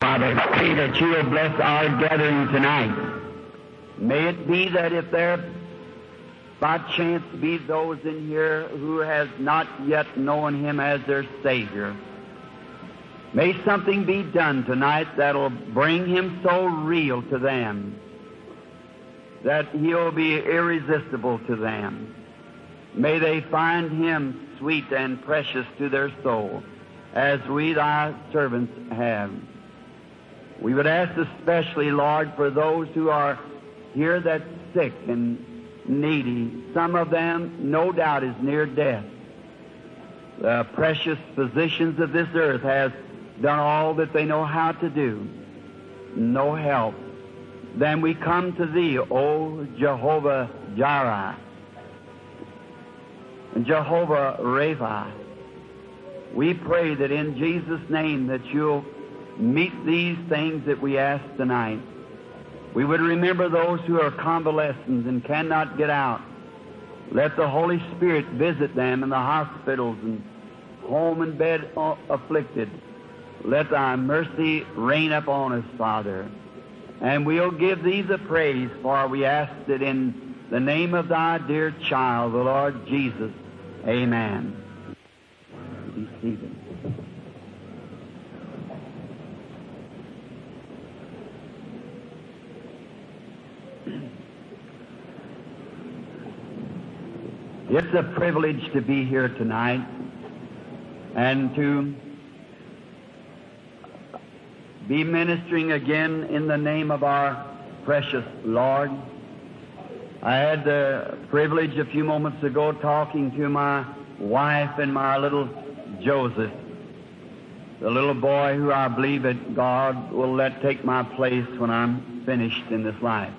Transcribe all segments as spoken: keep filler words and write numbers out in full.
Father, pray that you will bless our gathering tonight. May it be that if there by chance be those in here who has not yet known Him as their Savior, may something be done tonight that'll bring Him so real to them that He'll be irresistible to them. May they find Him sweet and precious to their soul, as we Thy servants have. We would ask especially, Lord, for those who are here that's sick and needy. Some of them, no doubt, is near death. The precious physicians of this earth has done all that they know how to do. No help. Then we come to Thee, O Jehovah Jireh, and Jehovah Rapha. We pray that in Jesus' name that You'll meet these things that we ask tonight. We would remember those who are convalescent and cannot get out. Let the Holy Spirit visit them in the hospitals and home and bed afflicted. Let Thy mercy reign upon us, Father. And we'll give Thee the praise, for we ask it in the name of Thy dear child, the Lord Jesus. Amen. Be seated. It's a privilege to be here tonight and to be ministering again in the name of our precious Lord. I had the privilege a few moments ago talking to my wife and my little Joseph, the little boy who I believe that God will let take my place when I'm finished in this life.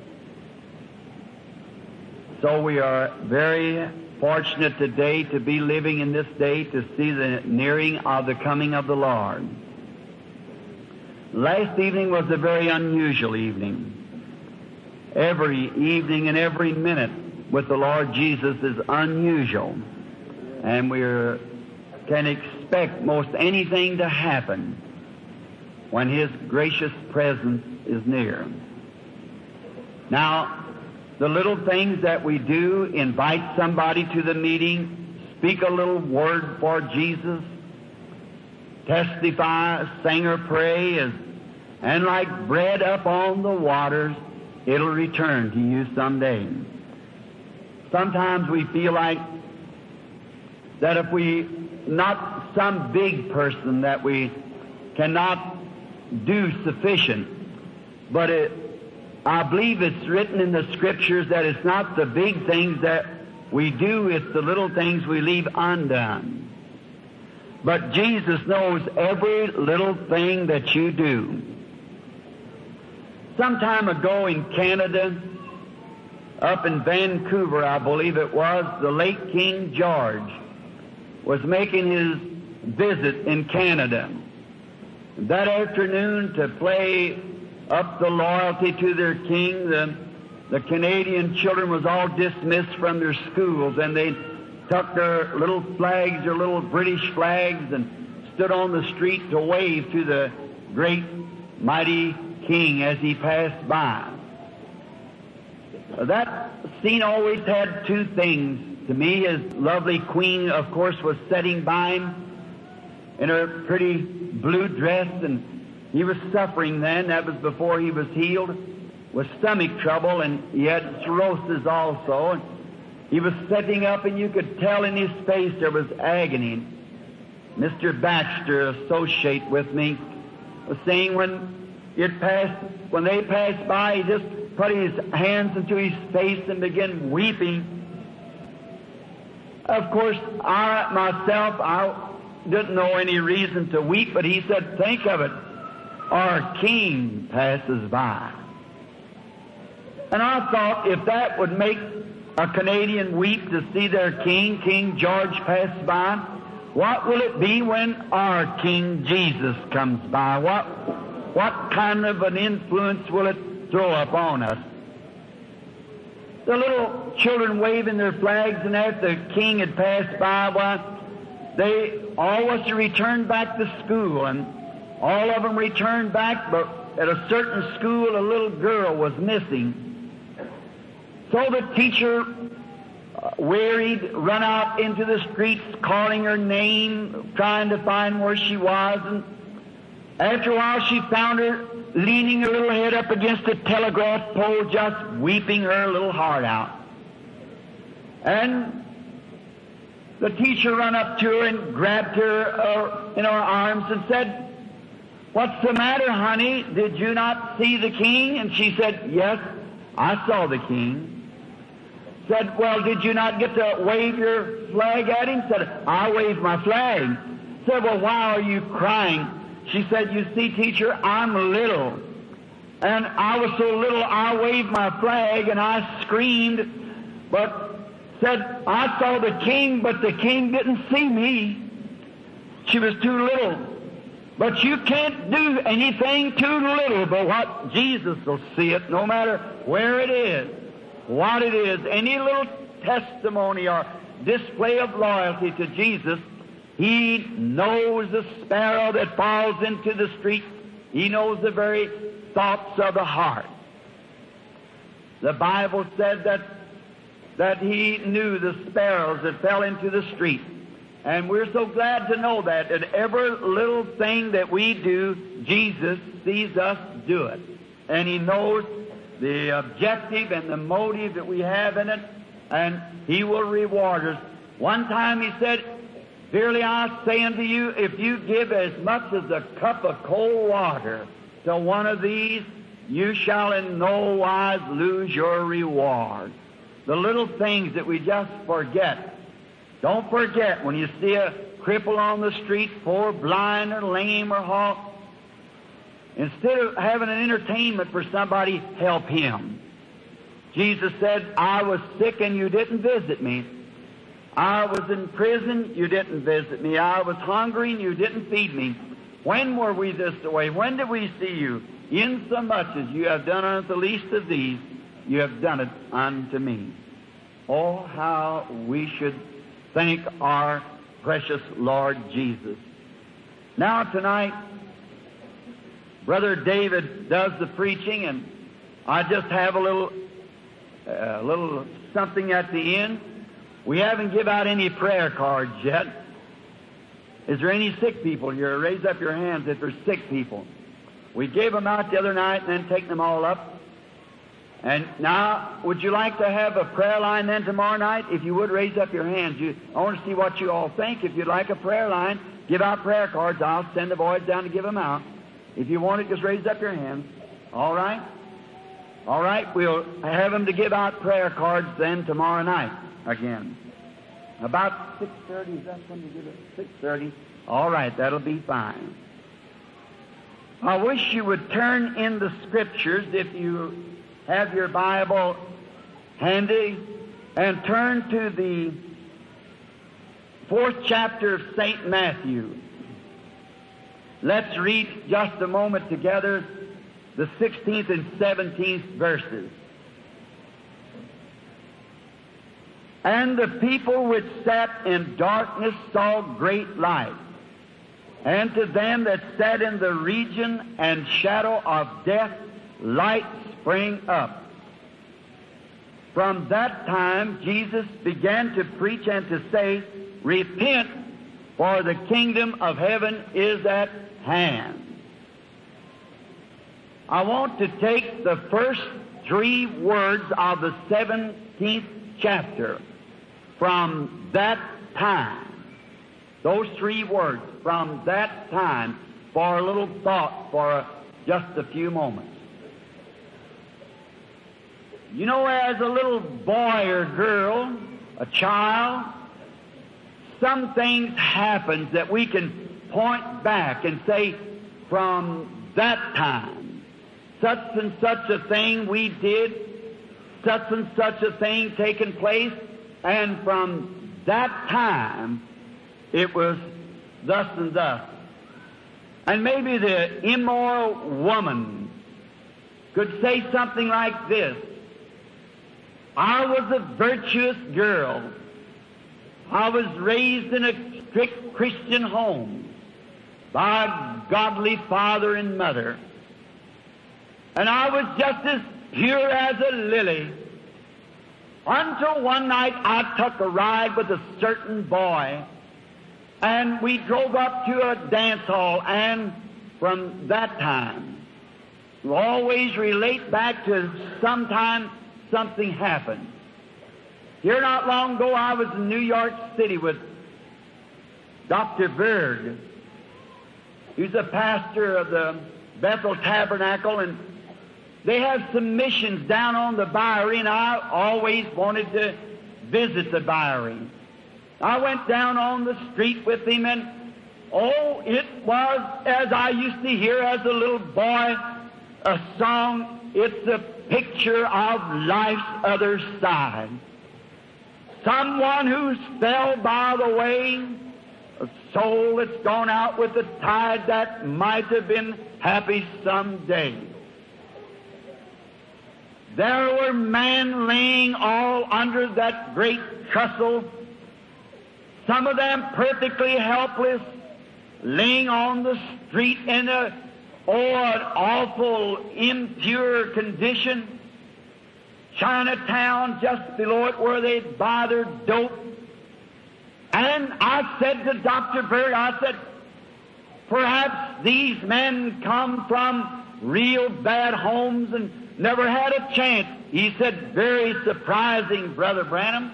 So we are very fortunate today to be living in this day to see the nearing of the coming of the Lord. Last evening was a very unusual evening. Every evening and every minute with the Lord Jesus is unusual. And we can expect most anything to happen when His gracious presence is near. Now, the little things that we do, invite somebody to the meeting, speak a little word for Jesus, testify, sing or pray, is, and like bread up on the waters, it'll return to you someday. Sometimes we feel like that if we, not some big person that we cannot do sufficient, but it, I believe it's written in the Scriptures that it's not the big things that we do, it's the little things we leave undone. But Jesus knows every little thing that you do. Some time ago in Canada, up in Vancouver, I believe it was, the late King George was making his visit in Canada. That afternoon, to play up the loyalty to their king, the, the Canadian children was all dismissed from their schools, and they took their little flags, their little British flags, and stood on the street to wave to the great, mighty king as he passed by. That scene always had two things to me. His lovely queen, of course, was sitting by him in her pretty blue dress, and he was suffering then. That was before he was healed with stomach trouble, and he had cirrhosis also. And he was sitting up, and you could tell in his face there was agony. Mister Baxter, associate with me, was saying when it passed, when they passed by, he just put his hands into his face and began weeping. Of course, I myself, I didn't know any reason to weep, but he said, think of it. Our king passes by. And I thought if that would make a Canadian weep to see their king, King George, pass by, what will it be when our King Jesus comes by? What, what kind of an influence will it throw upon us? The little children waving their flags, and after the king had passed by, why, they all was to return back to school, and All of them returned back, but at a certain school a little girl was missing. So the teacher, uh, wearied, run out into the streets calling her name, trying to find where she was. And after a while she found her leaning her little head up against a telegraph pole, just weeping her little heart out. And the teacher run up to her and grabbed her uh, in her arms and said, "What's the matter, honey? Did you not see the king?" And she said, "Yes, I saw the king." Said, "Well, did you not get to wave your flag at him?" Said, "I waved my flag." Said, "Well, why are you crying?" She said, "You see, teacher, I'm little. And I was so little I waved my flag and I screamed, but said, I saw the king, but the king didn't see me. She was too little. But you can't do anything too little but what Jesus will see it, no matter where it is, what it is. Any little testimony or display of loyalty to Jesus, He knows the sparrow that falls into the street. He knows the very thoughts of the heart. The Bible said that that He knew the sparrows that fell into the street. And we're so glad to know that, that every little thing that we do, Jesus sees us do it. And He knows the objective and the motive that we have in it, and He will reward us. One time He said, "Verily I say unto you, if you give as much as a cup of cold water to one of these, you shall in no wise lose your reward." The little things that we just forget. Don't forget when you see a cripple on the street, poor, blind, or lame, or halt, instead of having an entertainment for somebody, help him. Jesus said, "I was sick and you didn't visit me. I was in prison, you didn't visit me. I was hungry and you didn't feed me. When were we this way? When did we see you? Insomuch as you have done unto the least of these, you have done it unto me." Oh, how we should thank our precious Lord Jesus. Now tonight, Brother David does the preaching, and I just have a little, uh, little something at the end. We haven't given out any prayer cards yet. Is there any sick people here? Raise up your hands if there's sick people. We gave them out the other night and then taken them all up. And now, would you like to have a prayer line then tomorrow night? If you would, raise up your hands. You, I want to see what you all think. If you'd like a prayer line, give out prayer cards. I'll send the boys down to give them out. If you want it, just raise up your hands. All right? All right, we'll have them to give out prayer cards then tomorrow night again. About six thirty, is that when you give it? six thirty? All right, that'll be fine. I wish you would turn in the Scriptures, if you have your Bible handy, and turn to the fourth chapter of Saint Matthew. Let's read just a moment together the sixteenth and seventeenth verses. "And the people which sat in darkness saw great light. And to them that sat in the region and shadow of death, light sprang up. From that time Jesus began to preach and to say, Repent, for the kingdom of heaven is at hand." I want to take the first three words of the seventeenth chapter. From that time. Those three words, from that time, for a little thought for a, just a few moments. You know, as a little boy or girl, a child, some things happen that we can point back and say, from that time, such and such a thing we did, such and such a thing taken place, and from that time, it was thus and thus. And maybe the immoral woman could say something like this: I was a virtuous girl. I was raised in a strict Christian home. by a godly father and mother. And I was just as pure as a lily until one night I took a ride with a certain boy, and we drove up to a dance hall, and from that time, we always relate back to sometime something happened. Here not long ago, I was in New York City with Doctor Berg. He's a pastor of the Bethel Tabernacle, and they have some missions down on the Bowery, and I always wanted to visit the Bowery. I went down on the street with him, and oh, it was as I used to hear as a little boy a song. It's a picture of life's other side. Someone who's fell by the way, a soul that's gone out with the tide that might have been happy someday. There were men laying all under that great trestle, some of them perfectly helpless, laying on the street in a, oh, an awful, impure condition. Chinatown, just below it, where they buy their dope. And I said to Doctor Berg, I said, perhaps these men come from real bad homes and never had a chance. He said, very surprising, Brother Branham.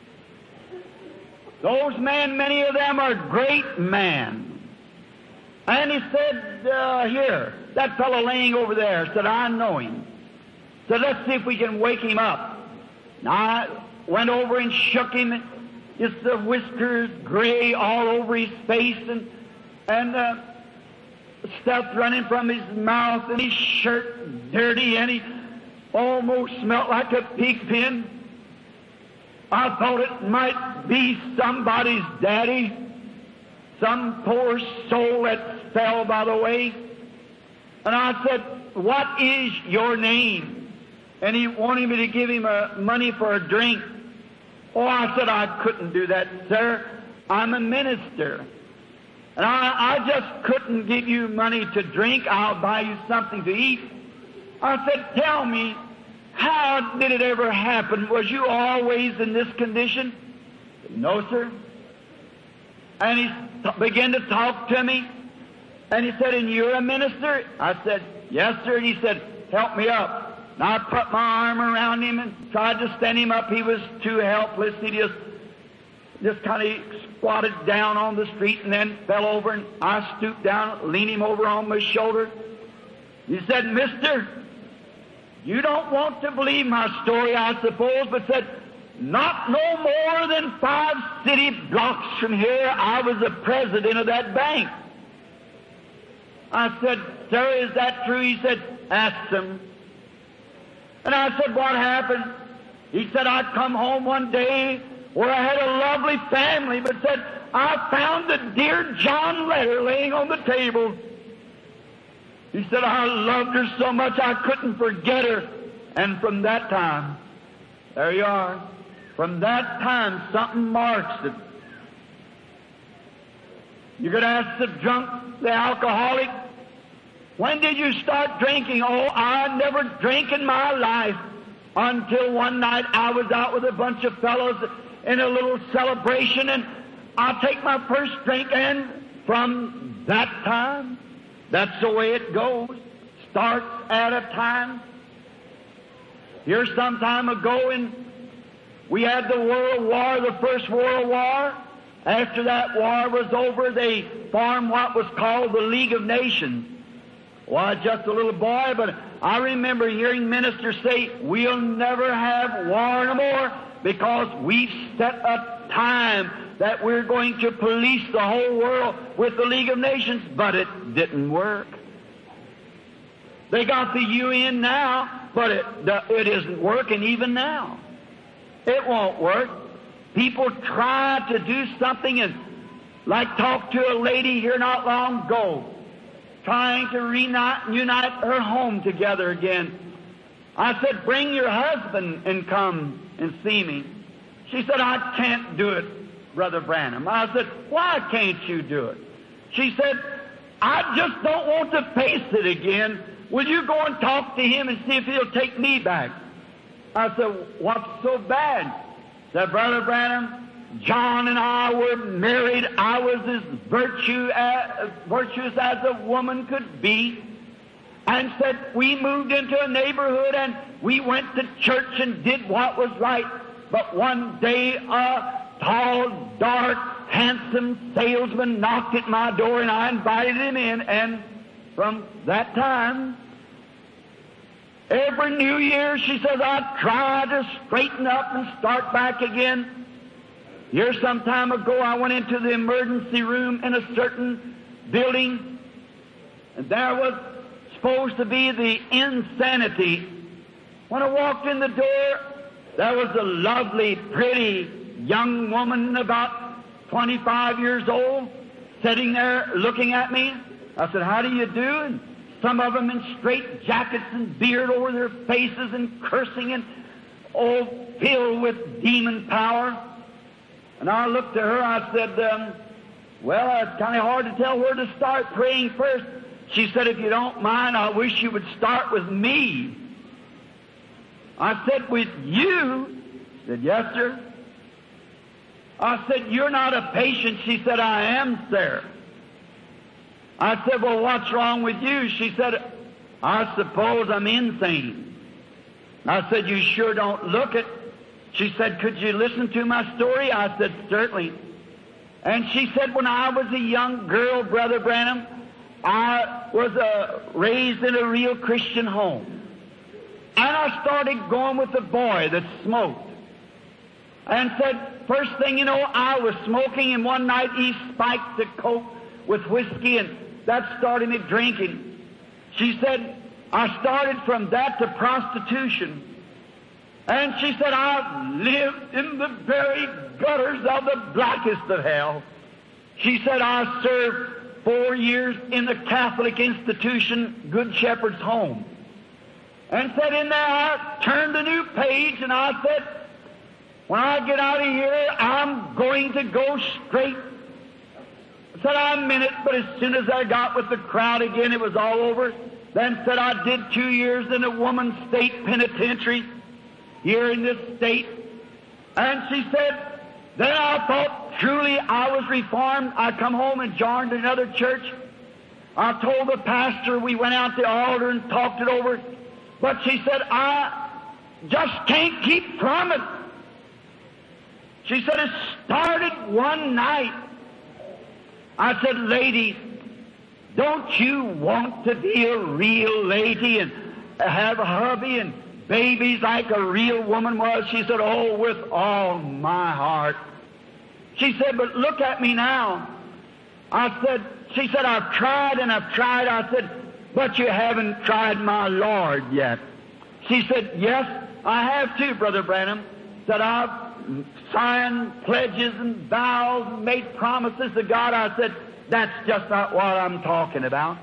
Those men, many of them are great men. And he said, uh, here, that fellow laying over there, said, I know him. So let's see if we can wake him up. Now, I went over and shook him, just the whiskers gray all over his face, and and uh, stuff running from his mouth, and his shirt dirty, and he almost smelled like a pig pen. I thought it might be somebody's daddy, some poor soul that fell by the way. And I said, what is your name? And he wanted me to give him uh, money for a drink. Oh, I said, I couldn't do that, sir. I'm a minister. And I, I just couldn't give you money to drink. I'll buy you something to eat. I said, tell me, how did it ever happen? Was you always in this condition? No, sir. And he t- began to talk to me. And he said, and you're a minister? I said, yes, sir. And he said, help me up. And I put my arm around him and tried to stand him up. He was too helpless. He just, just kind of squatted down on the street and then fell over. And I stooped down, leaned him over on my shoulder. He said, mister, you don't want to believe my story, I suppose, but said, not no more than five city blocks from here, I was the president of that bank. I said, sir, is that true? He said, ask them. And I said, what happened? He said, I come home one day where I had a lovely family, but said, I found the dear John letter laying on the table. He said, I loved her so much I couldn't forget her. And from that time, there you are. From that time, something marks it. You could ask the drunk, the alcoholic, when did you start drinking? Oh, I never drank in my life until one night I was out with a bunch of fellows in a little celebration, and I'll take my first drink, and from that time, that's the way it goes. Starts at a time. Here some time ago, and we had the World War, the First World War. After that war was over, they formed what was called the League of Nations. Well, I was just a little boy, but I remember hearing ministers say, we'll never have war no more because we've set a time that we're going to police the whole world with the League of Nations, but it didn't work. They got the U N now, but it, it isn't working even now. It won't work. People try to do something, and like talk to a lady here not long ago, trying to reunite unite her home together again. I said, bring your husband and come and see me. She said, I can't do it, Brother Branham. I said, why can't you do it? She said, I just don't want to face it again. Will you go and talk to him and see if he'll take me back? I said, what's so bad? Said, Brother Branham, John and I were married. I was as virtue, uh, virtuous as a woman could be. And said, we moved into a neighborhood and we went to church and did what was right. But one day a tall, dark, handsome salesman knocked at my door and I invited him in. And from that time, every New Year, she says, I try to straighten up and start back again. Here some time ago, I went into the emergency room in a certain building, and there was supposed to be the insanity. When I walked in the door, there was a lovely, pretty young woman about twenty-five years old sitting there looking at me. I said, how do you do? And some of them in straight jackets and beard over their faces and cursing and all filled with demon power. And I looked at her, I said, um, well, it's kind of hard to tell where to start praying first. She said, if you don't mind, I wish you would start with me. I said, with you? She said, yes, sir. I said, you're not a patient. She said, I am, sir. I said, well, what's wrong with you? She said, I suppose I'm insane. I said, you sure don't look it. She said, could you listen to my story? I said, certainly. And she said, when I was a young girl, Brother Branham, I was uh, raised in a real Christian home. And I started going with a boy that smoked. And said, first thing you know, I was smoking, and one night he spiked the coke with whiskey, and that started me drinking. She said, I started from that to prostitution. And she said, I've lived in the very gutters of the blackest of hell. She said, I served four years in the Catholic institution, Good Shepherd's Home. And said, in there, I turned a new page, and I said, when I get out of here, I'm going to go straight. I said, I meant it, but as soon as I got with the crowd again, it was all over. Then said, I did two years in a woman's state penitentiary here in this state. And she said, then I thought truly I was reformed. I come home and joined another church. I told the pastor, we went out to the altar and talked it over. But she said, I just can't keep from it. She said, it started one night. I said, lady, don't you want to be a real lady and have a hubby and babies like a real woman was? She said, oh, with all my heart. She said, but look at me now. I said, she said, I've tried and I've tried. I said, but you haven't tried my Lord yet. She said, yes, I have too, Brother Branham. Said, I've signed pledges and vows and made promises to God. I said, that's just not what I'm talking about.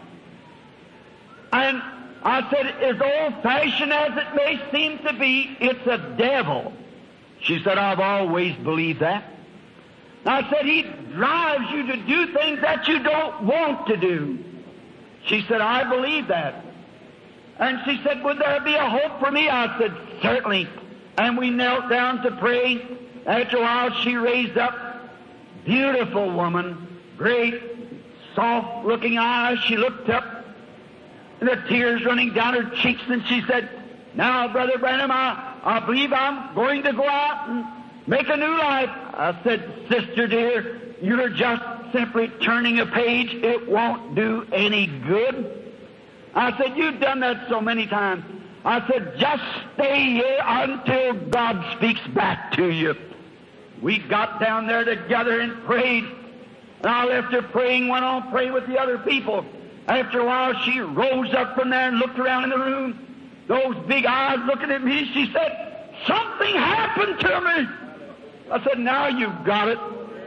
And I said, as old-fashioned as it may seem to be, it's a devil. She said, I've always believed that. I said, he drives you to do things that you don't want to do. She said, I believe that. And she said, would there be a hope for me? I said, certainly. And we knelt down to pray. After a while, she raised up. Beautiful woman, great, soft-looking eyes. She looked up, and the tears running down her cheeks, and she said, now, Brother Branham, I, I believe I'm going to go out and make a new life. I said, sister dear, you're just simply turning a page. It won't do any good. I said, you've done that so many times. I said, just stay here until God speaks back to you. We got down there together and prayed. And I left her praying, went on praying with the other people. After a while, she rose up from there and looked around in the room. Those big eyes looking at me, she said, something happened to me. I said, now you've got it.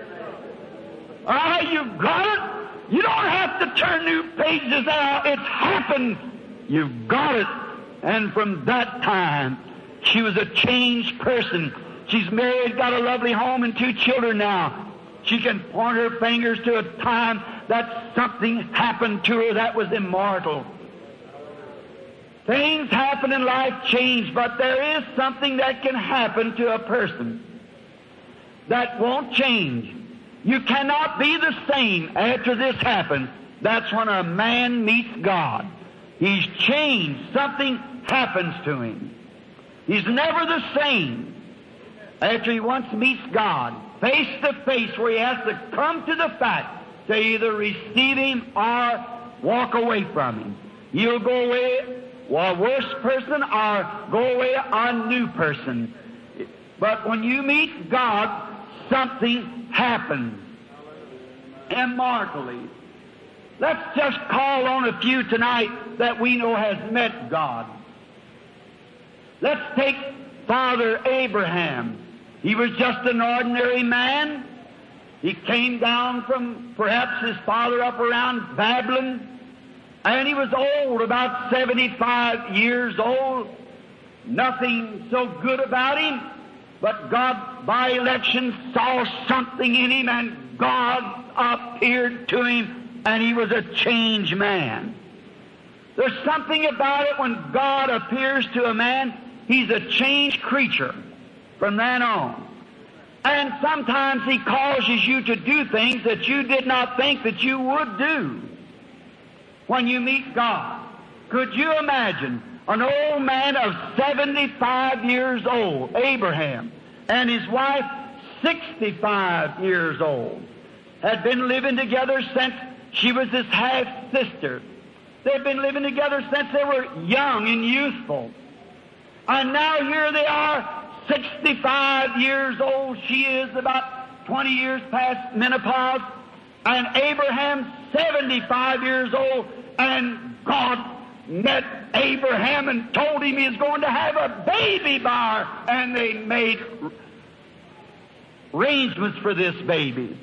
Ah, you've got it. You don't have to turn new pages out. It's happened. You've got it. And from that time, she was a changed person. She's married, got a lovely home and two children now. She can point her fingers to a time that something happened to her that was immortal. Things happen in life, change, but there is something that can happen to a person that won't change. You cannot be the same after this happens. That's when a man meets God. He's changed. Something happens to him. He's never the same after he once meets God, face to face, where he has to come to the fact to either receive Him or walk away from Him. You'll go away a worse person or go away a new person. But when you meet God, something happens immortally. Let's just call on a few tonight that we know has met God. Let's take Father Abraham. He was just an ordinary man. He came down from perhaps his father up around Babylon, and he was old, about seventy-five years old. Nothing so good about him, but God, by election, saw something in him, and God appeared to him, and he was a changed man. There's something about it when God appears to a man, he's a changed creature from then on. And sometimes He causes you to do things that you did not think that you would do when you meet God. Could you imagine an old man of seventy-five years old, Abraham, and his wife, sixty-five years old, had been living together since she was his half-sister. They'd been living together since they were young and youthful. And now here they are, sixty-five years old. She is about twenty years past menopause. And Abraham's seventy-five years old. And God met Abraham and told him he was going to have a baby by her. And they made arrangements for this baby.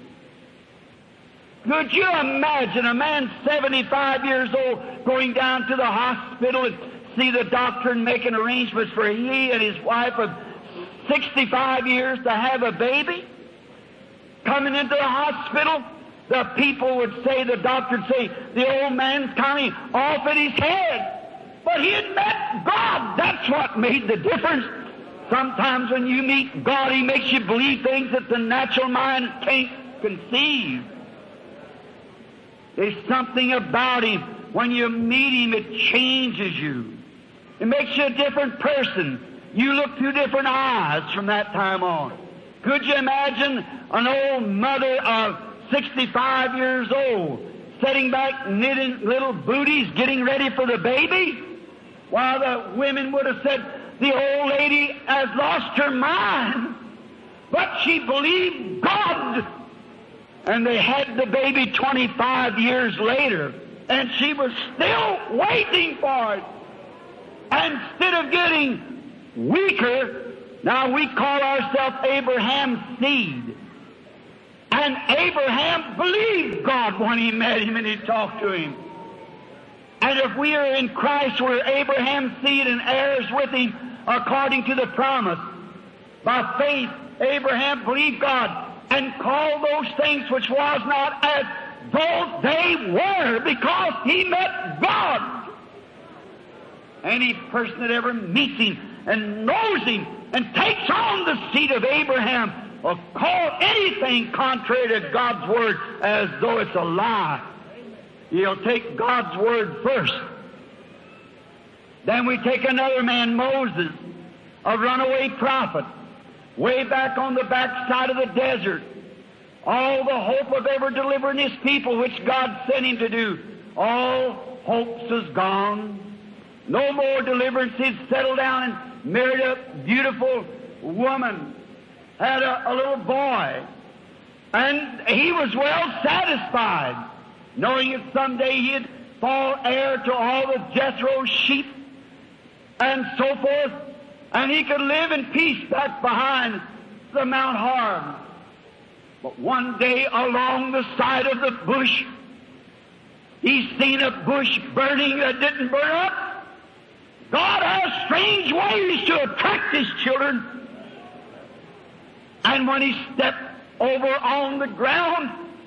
Could you imagine a man seventy-five years old going down to the hospital and see the doctor and making arrangements for he and his wife of sixty-five years to have a baby? Coming into the hospital, the people would say, the doctor would say, the old man's kind of off in his head. But he had met God. That's what made the difference. Sometimes when you meet God, He makes you believe things that the natural mind can't conceive. There's something about Him. When you meet Him, it changes you. It makes you a different person. You look through different eyes from that time on. Could you imagine an old mother of sixty-five years old sitting back knitting little booties, getting ready for the baby? While the women would have said, the old lady has lost her mind, but she believed God. And they had the baby twenty-five years later, and she was still waiting for it. And instead of getting weaker, now we call ourselves Abraham's seed. And Abraham believed God when he met him and he talked to him. And if we are in Christ, we're Abraham's seed and heirs with him according to the promise. By faith, Abraham believed God and called those things which was not as though they were, because he met God. Any person that ever meets him and knows him and takes on the seed of Abraham will call anything contrary to God's word as though it's a lie. He'll take God's word first. Then we take another man, Moses, a runaway prophet, way back on the backside of the desert. All the hope of ever delivering his people, which God sent him to do, all hopes is gone. No more deliverance. He'd settled down and married a beautiful woman, had a, a little boy, and he was well satisfied, knowing that someday he'd fall heir to all the Jethro's sheep and so forth, and he could live in peace back behind the Mount Horeb. But one day along the side of the bush, he seen a bush burning that didn't burn up. God has strange ways to attract His children. And when he stepped over on the ground,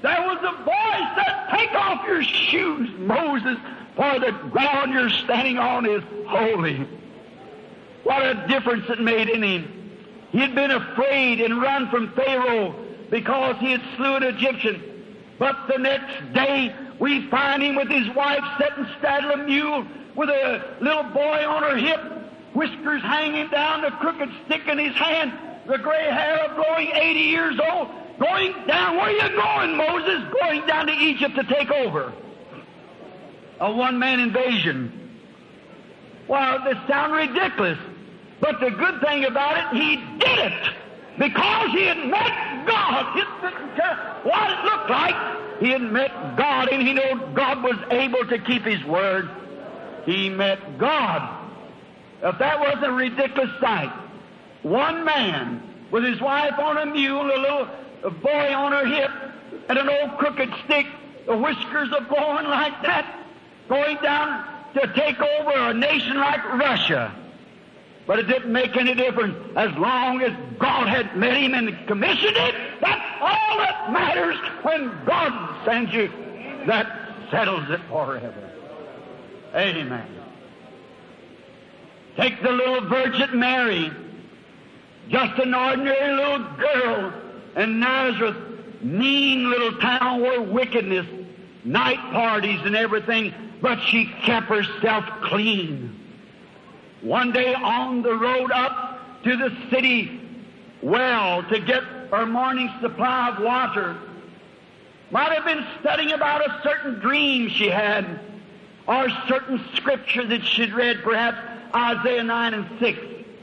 there was a voice that, "Take off your shoes, Moses, for the ground you're standing on is holy." What a difference it made in him. He had been afraid and run from Pharaoh because he had slew an Egyptian. But the next day, we find him with his wife sitting saddle a mule with a little boy on her hip, whiskers hanging down, the crooked stick in his hand, the gray hair blowing, eighty years old, going down. Where are you going, Moses? Going down to Egypt to take over. A one-man invasion. Well, this sounds ridiculous. But the good thing about it, he did it because he had met God. It didn't care what it looked like. He had met God, and he knew God was able to keep His word. He met God. If that wasn't a ridiculous sight, one man with his wife on a mule, a little a boy on her hip, and an old crooked stick, the whiskers are blowing like that, going down to take over a nation like Russia. But it didn't make any difference. As long as God had met him and commissioned it, that's all that matters. When God sends you, that settles it forever. Amen. Take the little Virgin Mary, just an ordinary little girl in Nazareth, mean little town where wickedness, night parties and everything, but she kept herself clean. One day on the road up to the city well to get her morning supply of water, might have been studying about a certain dream she had, or a certain scripture that she'd read, perhaps Isaiah nine and six.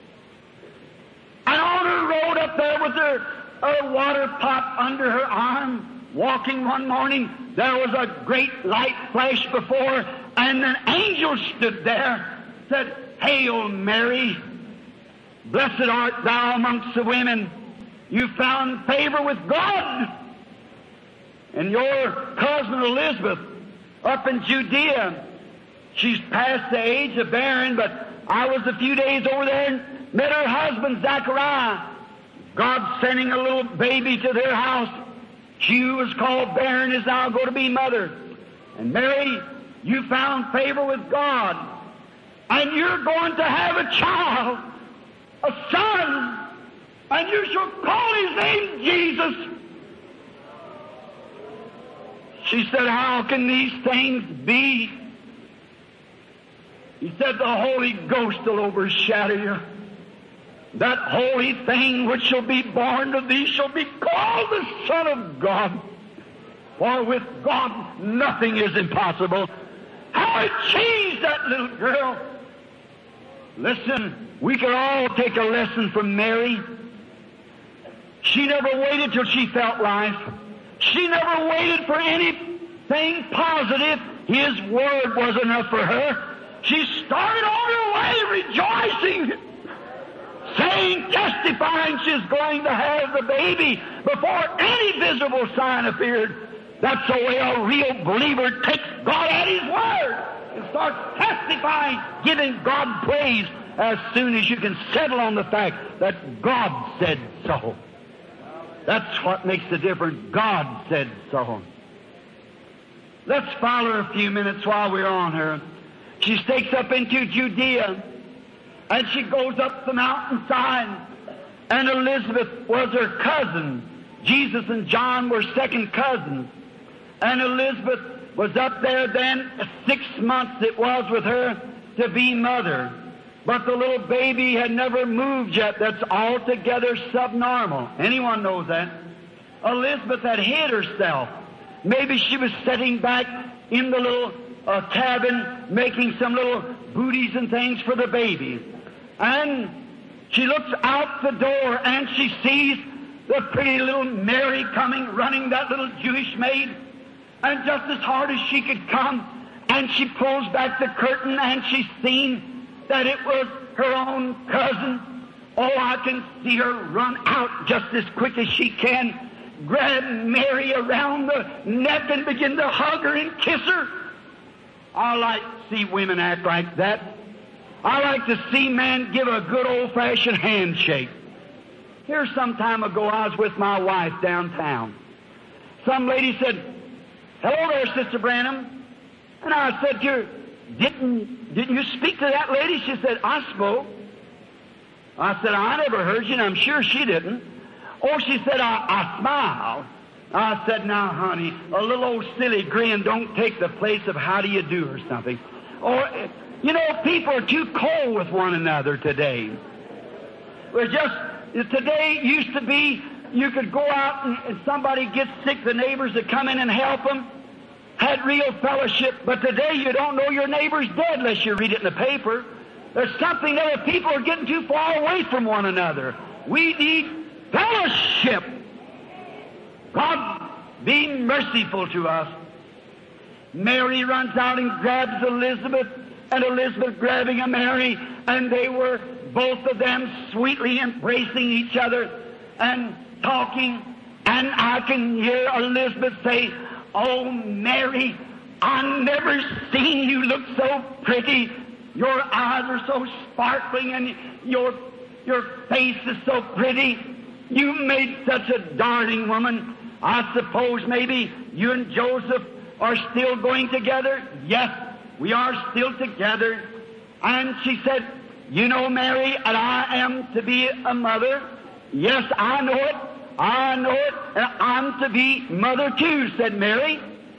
And on her road up there with her, her water pot under her arm, walking one morning, there was a great light flash before her, and an angel stood there, said, "Hail Mary, blessed art thou amongst the women. You found favor with God. And your cousin Elizabeth up in Judea, she's past the age of bearing, but I was a few days over there and met her husband Zachariah. God sending a little baby to their house. She who was called barren is now going to be mother. And Mary, you found favor with God. And you're going to have a child, a son, and you shall call his name Jesus." She said, "How can these things be?" He said, "The Holy Ghost will overshadow you. That holy thing which shall be born of thee shall be called the Son of God. For with God nothing is impossible." How it changed that little girl. Listen, we can all take a lesson from Mary. She never waited till she felt life. She never waited for anything positive. His word was enough for her. She started on her way rejoicing, saying, testifying she's going to have the baby before any visible sign appeared. That's the way a real believer takes God at His word and starts testifying, giving God praise as soon as you can settle on the fact that God said so. That's what makes the difference. God said so. Let's follow her a few minutes while we're on her. She stakes up into Judea, and she goes up the mountainside, and Elizabeth was her cousin. Jesus and John were second cousins. And Elizabeth was up there then, six months it was with her to be mother. But the little baby had never moved yet. That's altogether subnormal. Anyone knows that. Elizabeth had hid herself. Maybe she was sitting back in the little uh, cabin making some little booties and things for the baby. And she looks out the door and she sees the pretty little Mary coming, running, that little Jewish maid. And just as hard as she could come, and she pulls back the curtain and she's seen that it was her own cousin. Oh, I can see her run out just as quick as she can, grab Mary around the neck and begin to hug her and kiss her. I like to see women act like that. I like to see men give a good old-fashioned handshake. Here some time ago, I was with my wife downtown. some lady said, "Hello there, Sister Branham." And I said to her, Didn't, didn't you speak to that lady? She said, "I spoke." I said, "I never heard you, and I'm sure she didn't." Oh, she said, I, I smiled. I said, "Now, honey, a little old silly grin don't take the place of how do you do or something." Or, you know, people are too cold with one another today. We're just, today used to be, you could go out and, and somebody gets sick, the neighbors would come in and help them, had real fellowship. But today you don't know your neighbor's dead unless you read it in the paper. There's something that people are getting too far away from one another. We need fellowship. God, be merciful to us. Mary runs out and grabs Elizabeth, and Elizabeth grabbing a Mary, and they were both of them sweetly embracing each other and talking. And I can hear Elizabeth say, "Oh, Mary, I never seen you look so pretty. Your eyes are so sparkling, and your your face is so pretty. You made such a darling woman. I suppose maybe you and Joseph are still going together?" "Yes, we are still together." And she said, "You know, Mary, and I am to be a mother." "Yes, I know it. I know it. And I'm to be mother too," said Mary.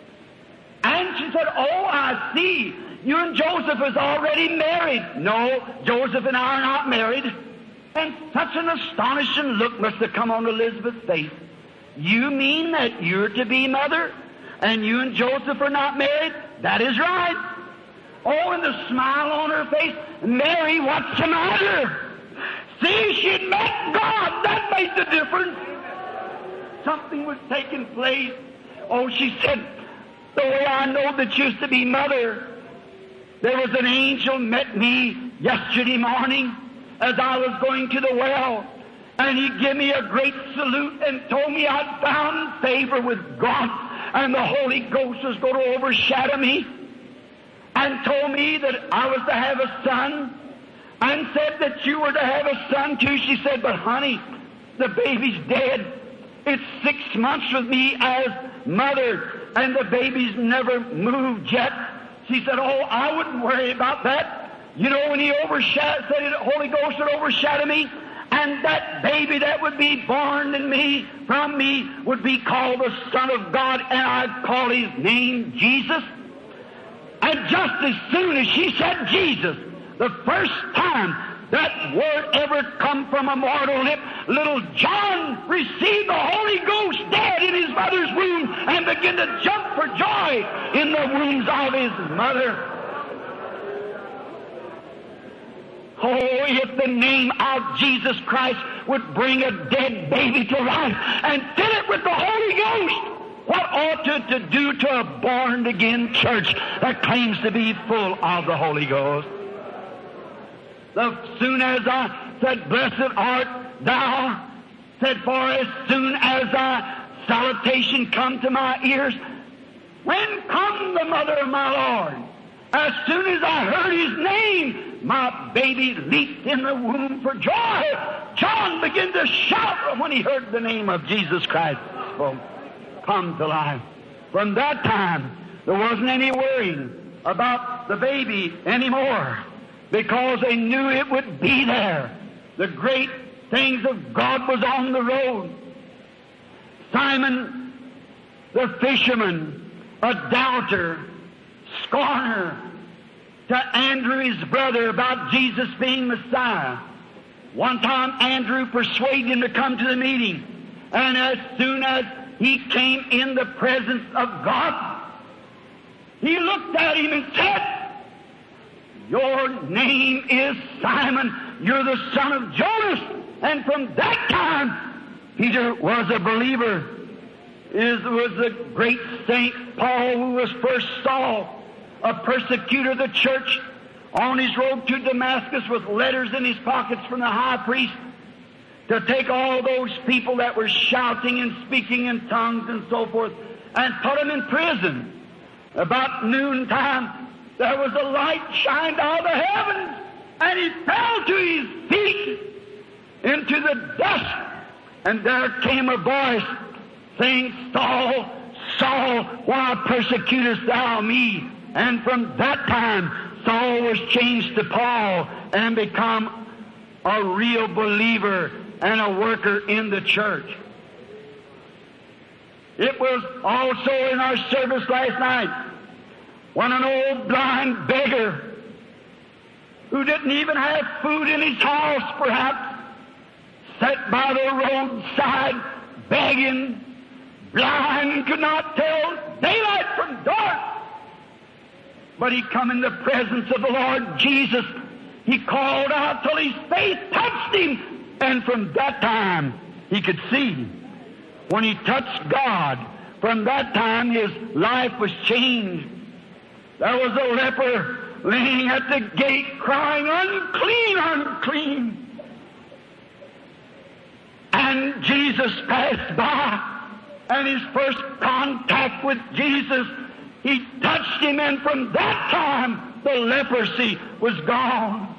And she said, "Oh, I see. You and Joseph is already married." "No, Joseph and I are not married." And such an astonishing look must have come on Elizabeth's face. "You mean that you're to be mother, and you and Joseph are not married?" "That is right." Oh, and the smile on her face. "Mary, what's the matter?" See, she'd met God. That made the difference. Something was taking place. Oh, she said, "The way I know that you used to be mother, there was an angel met me yesterday morning as I was going to the well, and he gave me a great salute and told me I'd found favor with God, and the Holy Ghost was going to overshadow me, and told me that I was to have a son, and said that you were to have a son too." She said, "But honey, the baby's dead. It's six months with me as mother, and the baby's never moved yet." She said, "Oh, I wouldn't worry about that. You know, when he overshadowed, said the Holy Ghost would overshadow me, and that baby that would be born in me, from me, would be called the Son of God, and I'd call his name Jesus." And just as soon as she said Jesus, the first time that word ever come from a mortal lip, little John received the Holy Ghost dead in his mother's womb and began to jump for joy in the wombs of his mother. Oh, if the name of Jesus Christ would bring a dead baby to life and fill it with the Holy Ghost, what ought it to do to a born-again church that claims to be full of the Holy Ghost? As soon as I said, "Blessed art thou," said, "for as soon as thy salutation come to my ears, when come the mother of my Lord? As soon as I heard his name, my baby leaped in the womb for joy." John began to shout when he heard the name of Jesus Christ spoke, come to life. From that time, there wasn't any worrying about the baby anymore, because they knew it would be there. The great things of God was on the road. Simon, the fisherman, a doubter, scorner, to Andrew, his brother, about Jesus being Messiah. One time Andrew persuaded him to come to the meeting, and as soon as he came in the presence of God, he looked at him and said, "Your name is Simon. You're the son of Jonas." And from that time, Peter was a believer. It was the great Saint Paul who was first Saul, a persecutor of the church, on his road to Damascus with letters in his pockets from the high priest to take all those people that were shouting and speaking in tongues and so forth and put them in prison. About noontime, there was a light shined out of the heavens, and he fell to his feet into the dust, and there came a voice, saying, Saul, Saul, why persecutest thou me? And from that time, Saul was changed to Paul and become a real believer and a worker in the church. It was also in our service last night when an old blind beggar who didn't even have food in his house, perhaps, sat by the roadside begging, blind and could not tell daylight from dark. But he come in the presence of the Lord Jesus. He called out till his faith touched him, and from that time he could see. When he touched God, from that time his life was changed. There was a leper laying at the gate crying, unclean, unclean. And Jesus passed by, and his first contact with Jesus, he touched him, and from that time the leprosy was gone.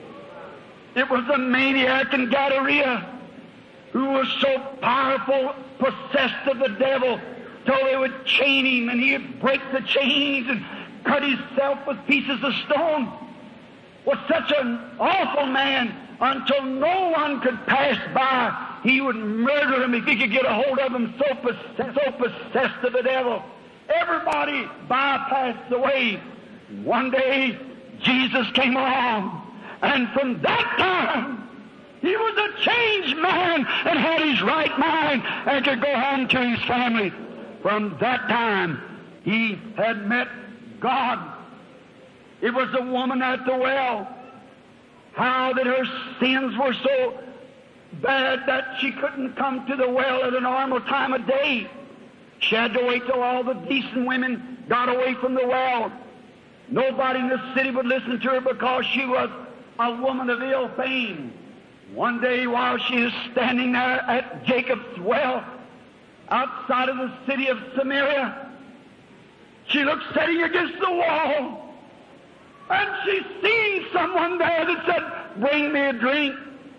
It was a maniac in Gadara who was so powerful, possessed of the devil, till they would chain him, and he would break the chains and cut himself with pieces of stone. Was such an awful man, until no one could pass by. He would murder him if he could get a hold of him, so possessed, so possessed of the devil. Everybody bypassed the way. One day, Jesus came along, and from that time, he was a changed man and had his right mind and could go home to his family. From that time, he had met God. It was a woman at the well. How that her sins were so bad that she couldn't come to the well at a normal time of day. She had to wait till all the decent women got away from the well. Nobody in the city would listen to her because she was a woman of ill fame. One day while she was standing there at Jacob's well outside of the city of Samaria, she looked sitting against the wall, and she seen someone there that said, bring me a drink.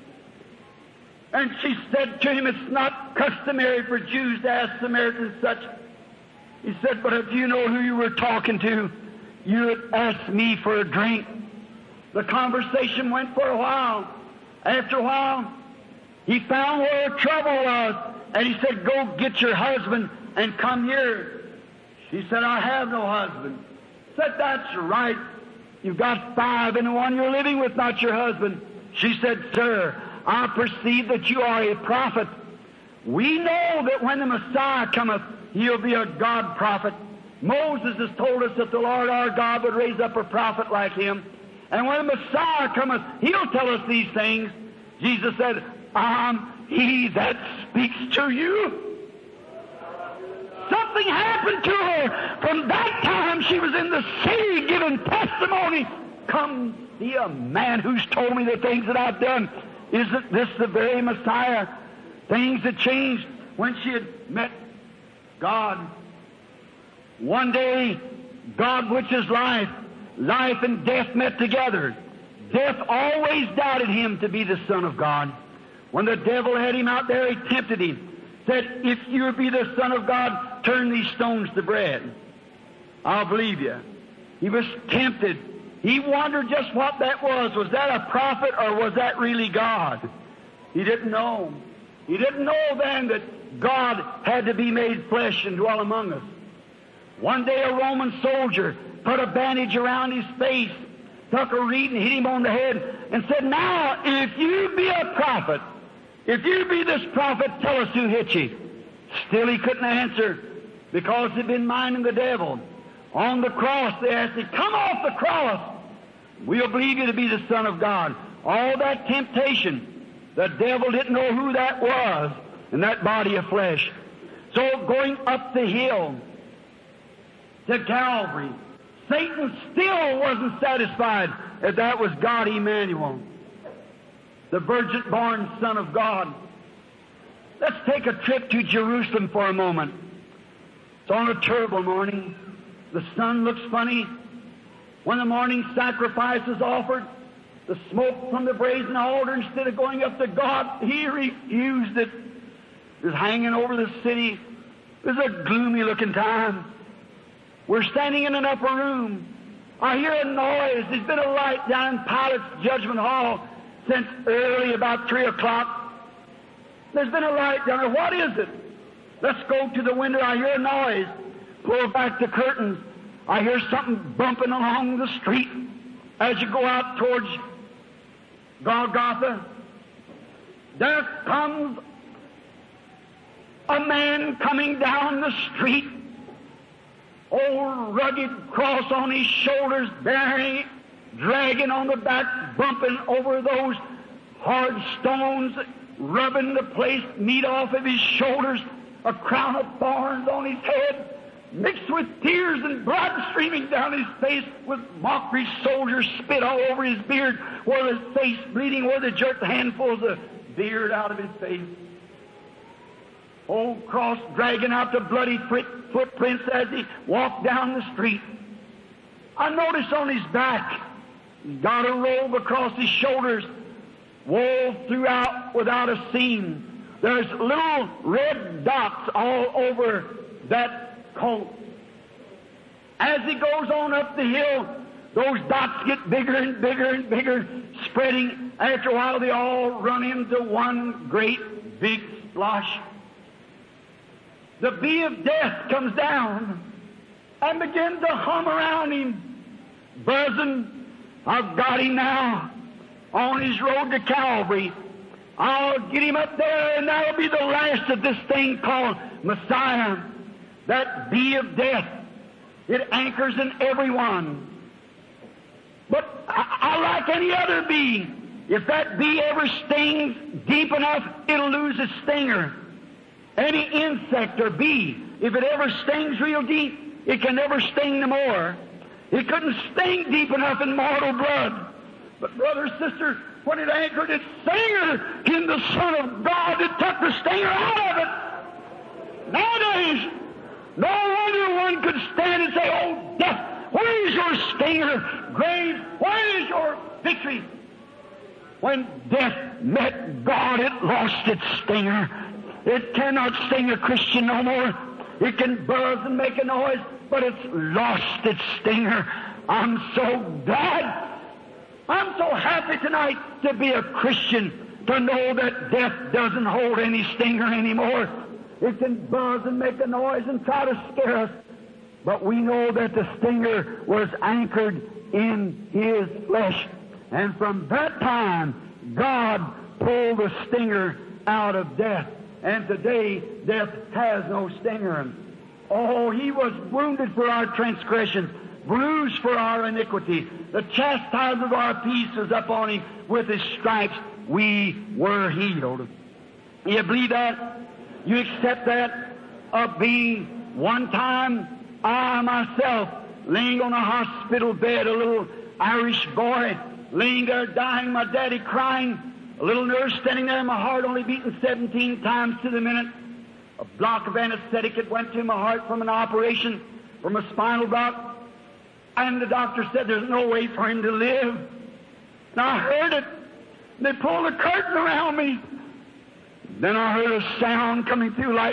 And she said to him, it's not customary for Jews to ask Samaritans such. He said, but if you know who you were talking to, you would ask me for a drink. The conversation went for a while. After a while, he found where her trouble was, and he said, go get your husband and come here. She said, I have no husband. He said, that's right. You've got five, and the one you're living with, not your husband. She said, sir, I perceive that you are a prophet. We know that when the Messiah cometh, he'll be a God prophet. Moses has told us that the Lord our God would raise up a prophet like him. And when the Messiah cometh, he'll tell us these things. Jesus said, I'm he that speaks to you. Something happened to her. From that time she was in the city giving testimony. Come see a man who's told me the things that I've done. Isn't this the very Messiah? Things had changed when she had met God. One day, God, which is life, life and death met together. Death always doubted him to be the Son of God. When the devil had him out there, he tempted him. Said, if you be the Son of God, turn these stones to bread. I'll believe you. He was tempted. He wondered just what that was. Was that a prophet or was that really God? He didn't know. He didn't know then that God had to be made flesh and dwell among us. One day a Roman soldier put a bandage around his face, took a reed and hit him on the head, and said, now, if you be a prophet, if you be this prophet, tell us who hit you. Still he couldn't answer because he'd been minding the devil. On the cross, they asked him, come off the cross. We'll believe you to be the Son of God. All that temptation, the devil didn't know who that was in that body of flesh. So going up the hill to Calvary, Satan still wasn't satisfied that that was God Emmanuel, the virgin-born Son of God. Let's take a trip to Jerusalem for a moment. It's on a terrible morning. The sun looks funny. When the morning sacrifice is offered, the smoke from the brazen altar, instead of going up to God, he refused it. It was hanging over the city It was a gloomy-looking time. We're standing in an upper room. I hear a noise. There's been a light down in Pilate's judgment hall since early about three o'clock. There's been a light down there. What is it? Let's go to the window. I hear a noise. Pull back the curtains. I hear something bumping along the street as you go out towards Golgotha. There comes a man coming down the street, old rugged cross on his shoulders, bearing, dragging on the back, bumping over those hard stones, rubbing the place meat off of his shoulders, a crown of thorns on his head, mixed with tears and blood streaming down his face, with mockery soldiers spit all over his beard, where his face bleeding, where they jerked handfuls of beard out of his face. Old cross dragging out the bloody footprints as he walked down the street. I noticed on his back, he's got a robe across his shoulders, wove throughout without a seam. There's little red dots all over that coat. As he goes on up the hill, those dots get bigger and bigger and bigger, spreading. After a while, they all run into one great big splosh. The bee of death comes down and begins to hum around him, buzzing. I've got him now on his road to Calvary. I'll get him up there, and that'll be the last of this thing called Messiah. That bee of death, it anchors in everyone. But I, I like any other bee. If that bee ever stings deep enough, it'll lose its stinger. Any insect or bee, if it ever stings real deep, it can never sting no more. It couldn't sting deep enough in mortal blood. But brother, sister, when it anchored its stinger in the Son of God, it took the stinger out of it. Nowadays, no wonder one could stand and say, "Oh, death, where is your stinger? Grave, where is your victory?" When death met God, it lost its stinger. It cannot sting a Christian no more. It can buzz and make a noise, but it's lost its stinger. I'm so glad. I'm so happy tonight to be a Christian, to know that death doesn't hold any stinger anymore. It can buzz and make a noise and try to scare us, but we know that the stinger was anchored in His flesh. And from that time, God pulled the stinger out of death. And today, death has no stinger. Oh, He was wounded for our transgressions, bruised for our iniquity. The chastisement of our peace was upon Him. With His stripes we were healed. You believe that? You accept that? Of being one time, I myself, laying on a hospital bed, a little Irish boy, laying there dying, my daddy crying, a little nurse standing there, my heart only beating seventeen times to the minute. A block of anesthetic that went to my heart from an operation, from a spinal block. And the doctor said there's no way for him to live. And I heard it. They pulled a curtain around me. Then I heard a sound coming through, like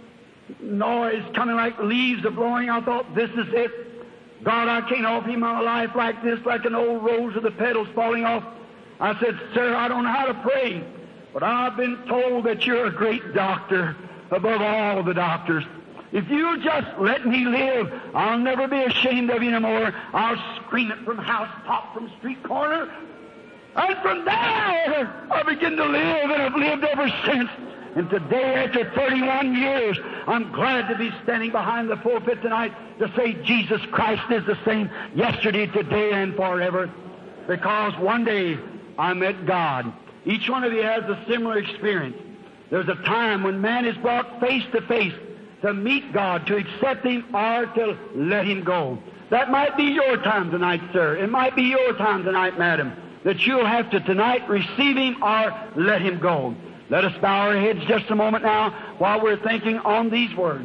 noise, coming like leaves are blowing. I thought, this is it. God, I can't offer you my life like this, like an old rose with the petals falling off. I said, sir, I don't know how to pray, but I've been told that you're a great doctor above all the doctors. If you'll just let me live, I'll never be ashamed of you no more. I'll scream it from housetop, from street corner. And from there, I begin to live, and I've lived ever since. And today, after thirty-one years, I'm glad to be standing behind the pulpit tonight to say Jesus Christ is the same yesterday, today, and forever. Because one day I met God. Each one of you has a similar experience. There's a time when man is brought face to face to meet God, to accept Him, or to let Him go. That might be your time tonight, sir. It might be your time tonight, madam, that you'll have to tonight receive Him or let Him go. Let us bow our heads just a moment now while we're thinking on these words.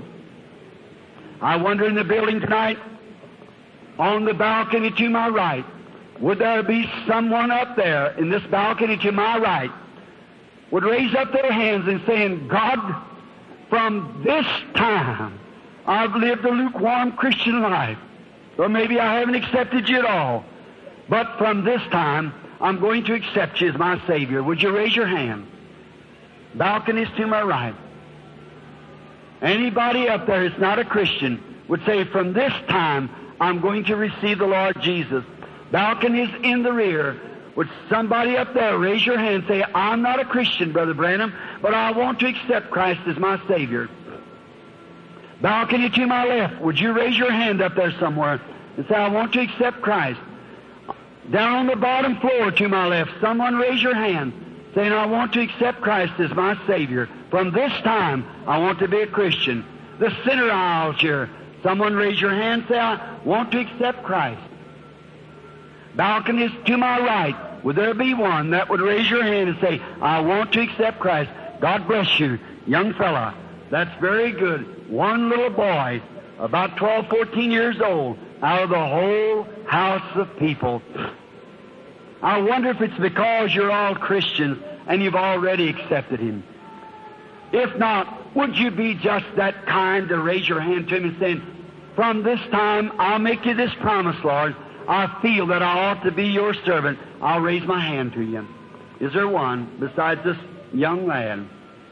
I wonder in the building tonight, on the balcony to my right, would there be someone up there in this balcony to my right would raise up their hands and saying, God, from this time, I've lived a lukewarm Christian life, or maybe I haven't accepted you at all, but from this time, I'm going to accept you as my Savior. Would you raise your hand? Balconies to my right. Anybody up there that's not a Christian would say, from this time, I'm going to receive the Lord Jesus. Balconies in the rear. Would somebody up there raise your hand and say, I'm not a Christian, Brother Branham, but I want to accept Christ as my Savior. Balcony to my left. Would you raise your hand up there somewhere and say, I want to accept Christ? Down on the bottom floor to my left, someone raise your hand saying, I want to accept Christ as my Savior. From this time, I want to be a Christian. The center aisles here. Someone raise your hand and say, I want to accept Christ. Balconies to my right. Would there be one that would raise your hand and say, I want to accept Christ? God bless you, young fella. That's very good. One little boy, about twelve, fourteen years old, out of the whole house of people. I wonder if it's because you're all Christians and you've already accepted Him. If not, would you be just that kind to raise your hand to Him and saying, from this time, I'll make you this promise, Lord. I feel that I ought to be your servant. I'll raise my hand to you. Is there one besides this young lad?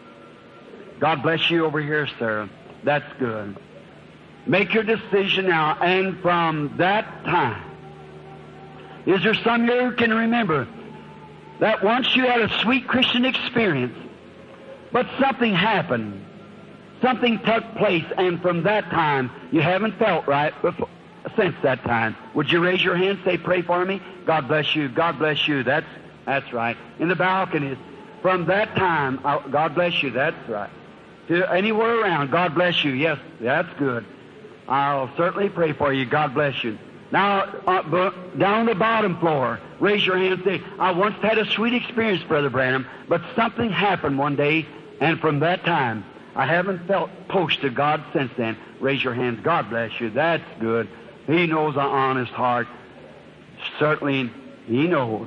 God bless you over here, sir. That's good. Make your decision now, and from that time, is there some here who can remember that once you had a sweet Christian experience, but something happened, something took place, and from that time you haven't felt right before, since that time? Would you raise your hand, say, pray for me? God bless you, God bless you. That's that's right. In the balconies, from that time, uh, God bless you. That's right. To anywhere around, God bless you. Yes, that's good. I'll certainly pray for you. God bless you. Now, uh, down the bottom floor, raise your hand and say, I once had a sweet experience, Brother Branham, but something happened one day, and from that time, I haven't felt close to God since then. Raise your hands. God bless you. That's good. He knows an honest heart. Certainly, He knows.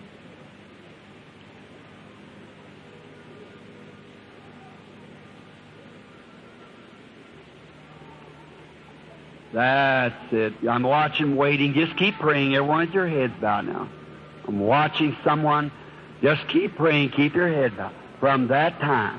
That's it. I'm watching, waiting. Just keep praying. Everyone with your heads bowed now. I'm watching someone. Just keep praying. Keep your head bowed. From that time,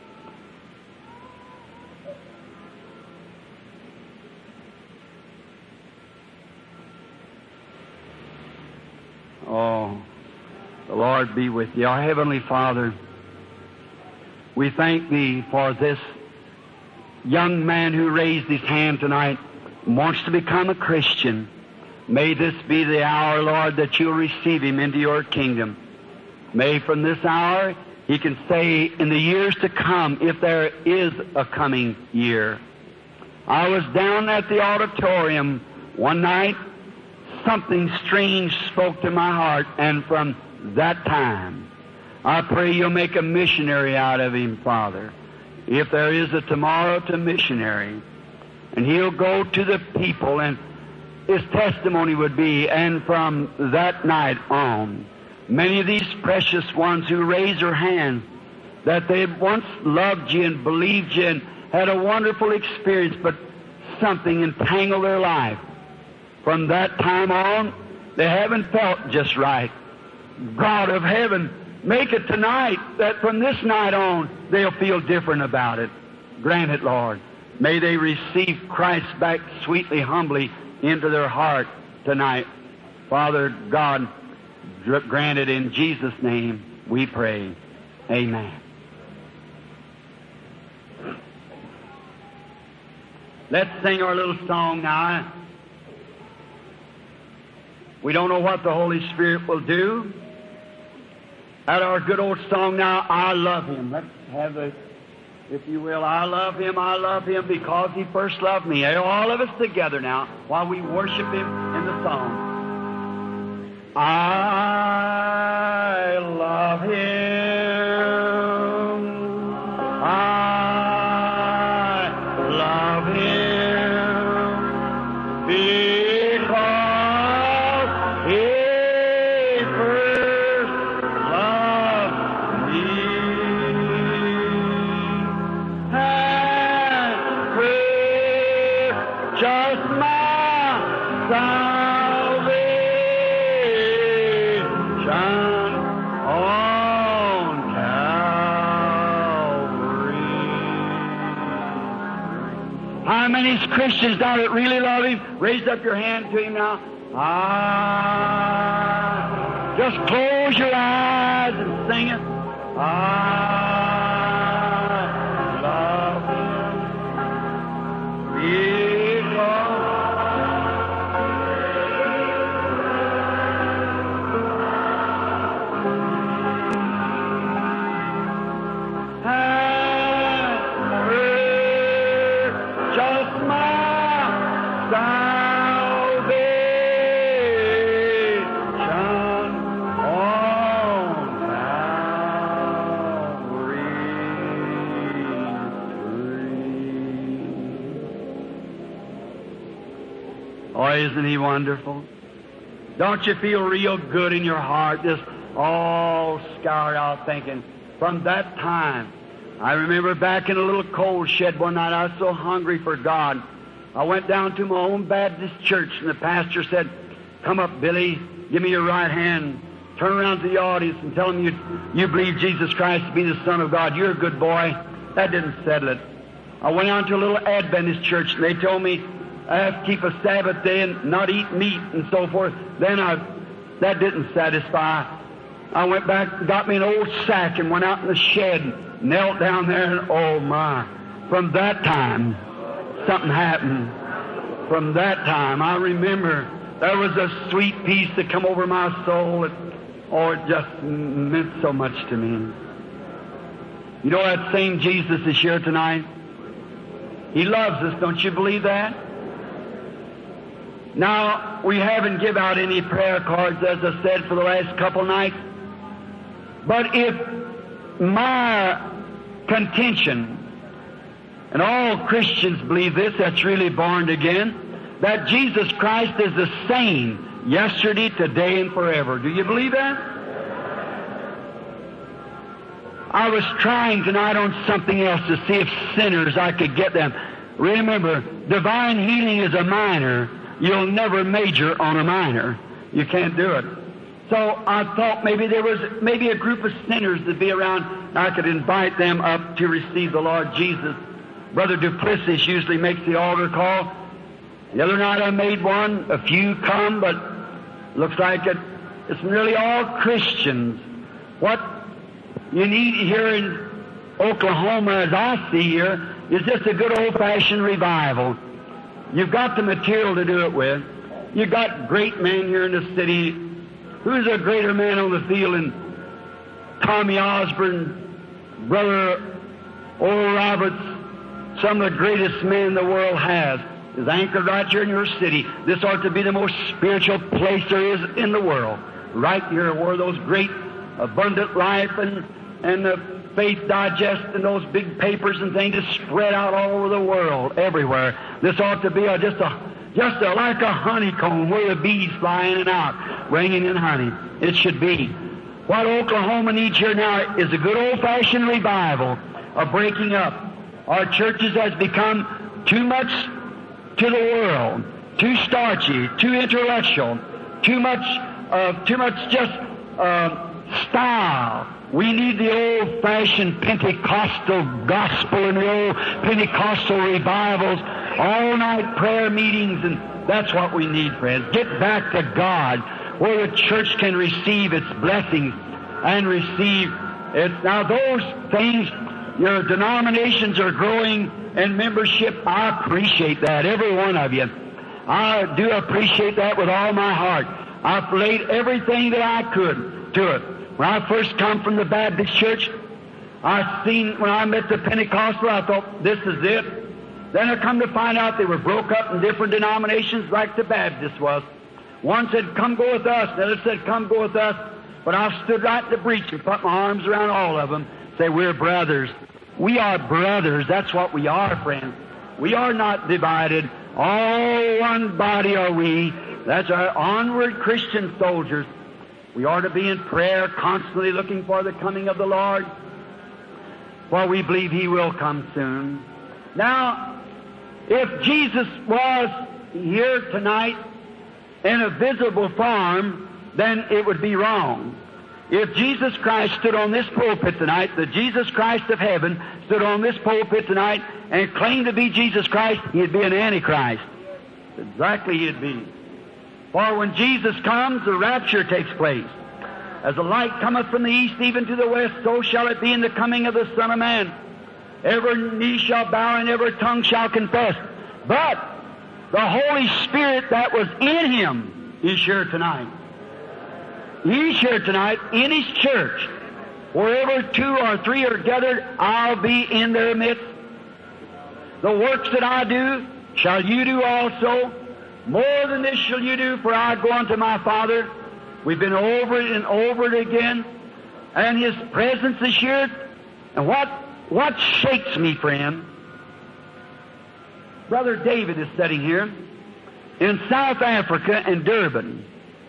oh, the Lord be with you. Our Heavenly Father, we thank Thee for this young man who raised his hand tonight and wants to become a Christian. May this be the hour, Lord, that You'll receive him into Your kingdom. May from this hour he can say in the years to come, if there is a coming year. I was down at the auditorium one night. Something strange spoke to my heart, and from that time, I pray You'll make a missionary out of him, Father. If there is a tomorrow to missionary, and he'll go to the people, and his testimony would be, and from that night on, many of these precious ones who raise their hands, that they once loved You and believed You and had a wonderful experience, but something entangled their life. From that time on, they haven't felt just right. God of heaven, make it tonight that from this night on, they'll feel different about it. Grant it, Lord. May they receive Christ back sweetly, humbly into their heart tonight. Father God, grant it in Jesus' name, we pray. Amen. Let's sing our little song now. We don't know what the Holy Spirit will do. At our good old song now, I love Him. Let's have the, if you will, I love Him, I love Him because He first loved me. All of us together now while we worship Him in the song. I love Him. I love Him because He first loved me. on Calvary. How many Christians now that really love Him? Raise up your hand to Him now. Ah, just close your eyes and sing it. I love Him. Isn't He wonderful? Don't you feel real good in your heart, just all scoured out thinking, from that time, I remember back in a little coal shed one night, I was so hungry for God. I went down to my own Baptist church, and the pastor said, come up, Billy, give me your right hand. Turn around to the audience and tell them you, you believe Jesus Christ to be the Son of God. You're a good boy. That didn't settle it. I went out to a little Adventist church, and they told me I have to keep a Sabbath day and not eat meat and so forth. Then I, that didn't satisfy. I went back, got me an old sack and went out in the shed, knelt down there, and oh my. From that time, something happened. From that time, I remember there was a sweet peace that come over my soul. That, oh, it just meant so much to me. You know that same Jesus is here tonight? He loves us, don't you believe that? Now, we haven't give out any prayer cards, as I said, for the last couple nights. But if my contention, and all Christians believe this, that's really born again, that Jesus Christ is the same yesterday, today, and forever. Do you believe that? I was trying tonight on something else to see if sinners, I could get them. Remember, divine healing is a minor. You'll never major on a minor. You can't do it. So I thought maybe there was maybe a group of sinners that'd be around. I could invite them up to receive the Lord Jesus. Brother Duplessis usually makes the altar call. The other night I made one. A few come, but looks like it, it's nearly all Christians. What you need here in Oklahoma, as I see here, is just a good old-fashioned revival. You've got the material to do it with. You've got great men here in the city. Who's a greater man on the field than Tommy Osborne, Brother Oral Roberts? Some of the greatest men the world has is anchored right here in your city. This ought to be the most spiritual place there is in the world. Right here where those great Abundant Life and, and the Faith Digest and those big papers and things just spread out all over the world, everywhere. This ought to be a, just a, just a, like a honeycomb where the bees fly in and out, bringing in honey. It should be. What Oklahoma needs here now is a good old-fashioned revival, a breaking up. Our churches has become too much to the world, too starchy, too intellectual, too much, uh, too much just uh, style. We need the old-fashioned Pentecostal gospel and the old Pentecostal revivals, all-night prayer meetings, and that's what we need, friends. Get back to God, where the church can receive its blessings and receive its... Now, those things, your denominations are growing in membership. I appreciate that, every one of you. I do appreciate that with all my heart. I've laid everything that I could to it. When I first come from the Baptist church, I seen, when I met the Pentecostal, I thought, this is it. Then I come to find out they were broke up in different denominations like the Baptist was. One said, come go with us. The other said, come go with us. But I stood right in the breach and put my arms around all of them, say, we're brothers. We are brothers. That's what we are, friends. We are not divided. All one body are we. That's our onward Christian soldiers. We are to be in prayer, constantly looking for the coming of the Lord, for we believe He will come soon. Now, if Jesus was here tonight in a visible form, then it would be wrong. If Jesus Christ stood on this pulpit tonight, the Jesus Christ of heaven stood on this pulpit tonight and claimed to be Jesus Christ, he'd be an Antichrist. Exactly he'd be. For when Jesus comes, the rapture takes place. As the light cometh from the east even to the west, so shall it be in the coming of the Son of Man. Every knee shall bow and every tongue shall confess. But the Holy Spirit that was in him is here tonight. He's here tonight in his church. Wherever two or three are gathered, I'll be in their midst. The works that I do shall you do also. More than this shall you do, for I go unto my Father. We've been over it and over it again. And his presence is here. And what, what shakes me, friend? Brother David is sitting here in South Africa in Durban.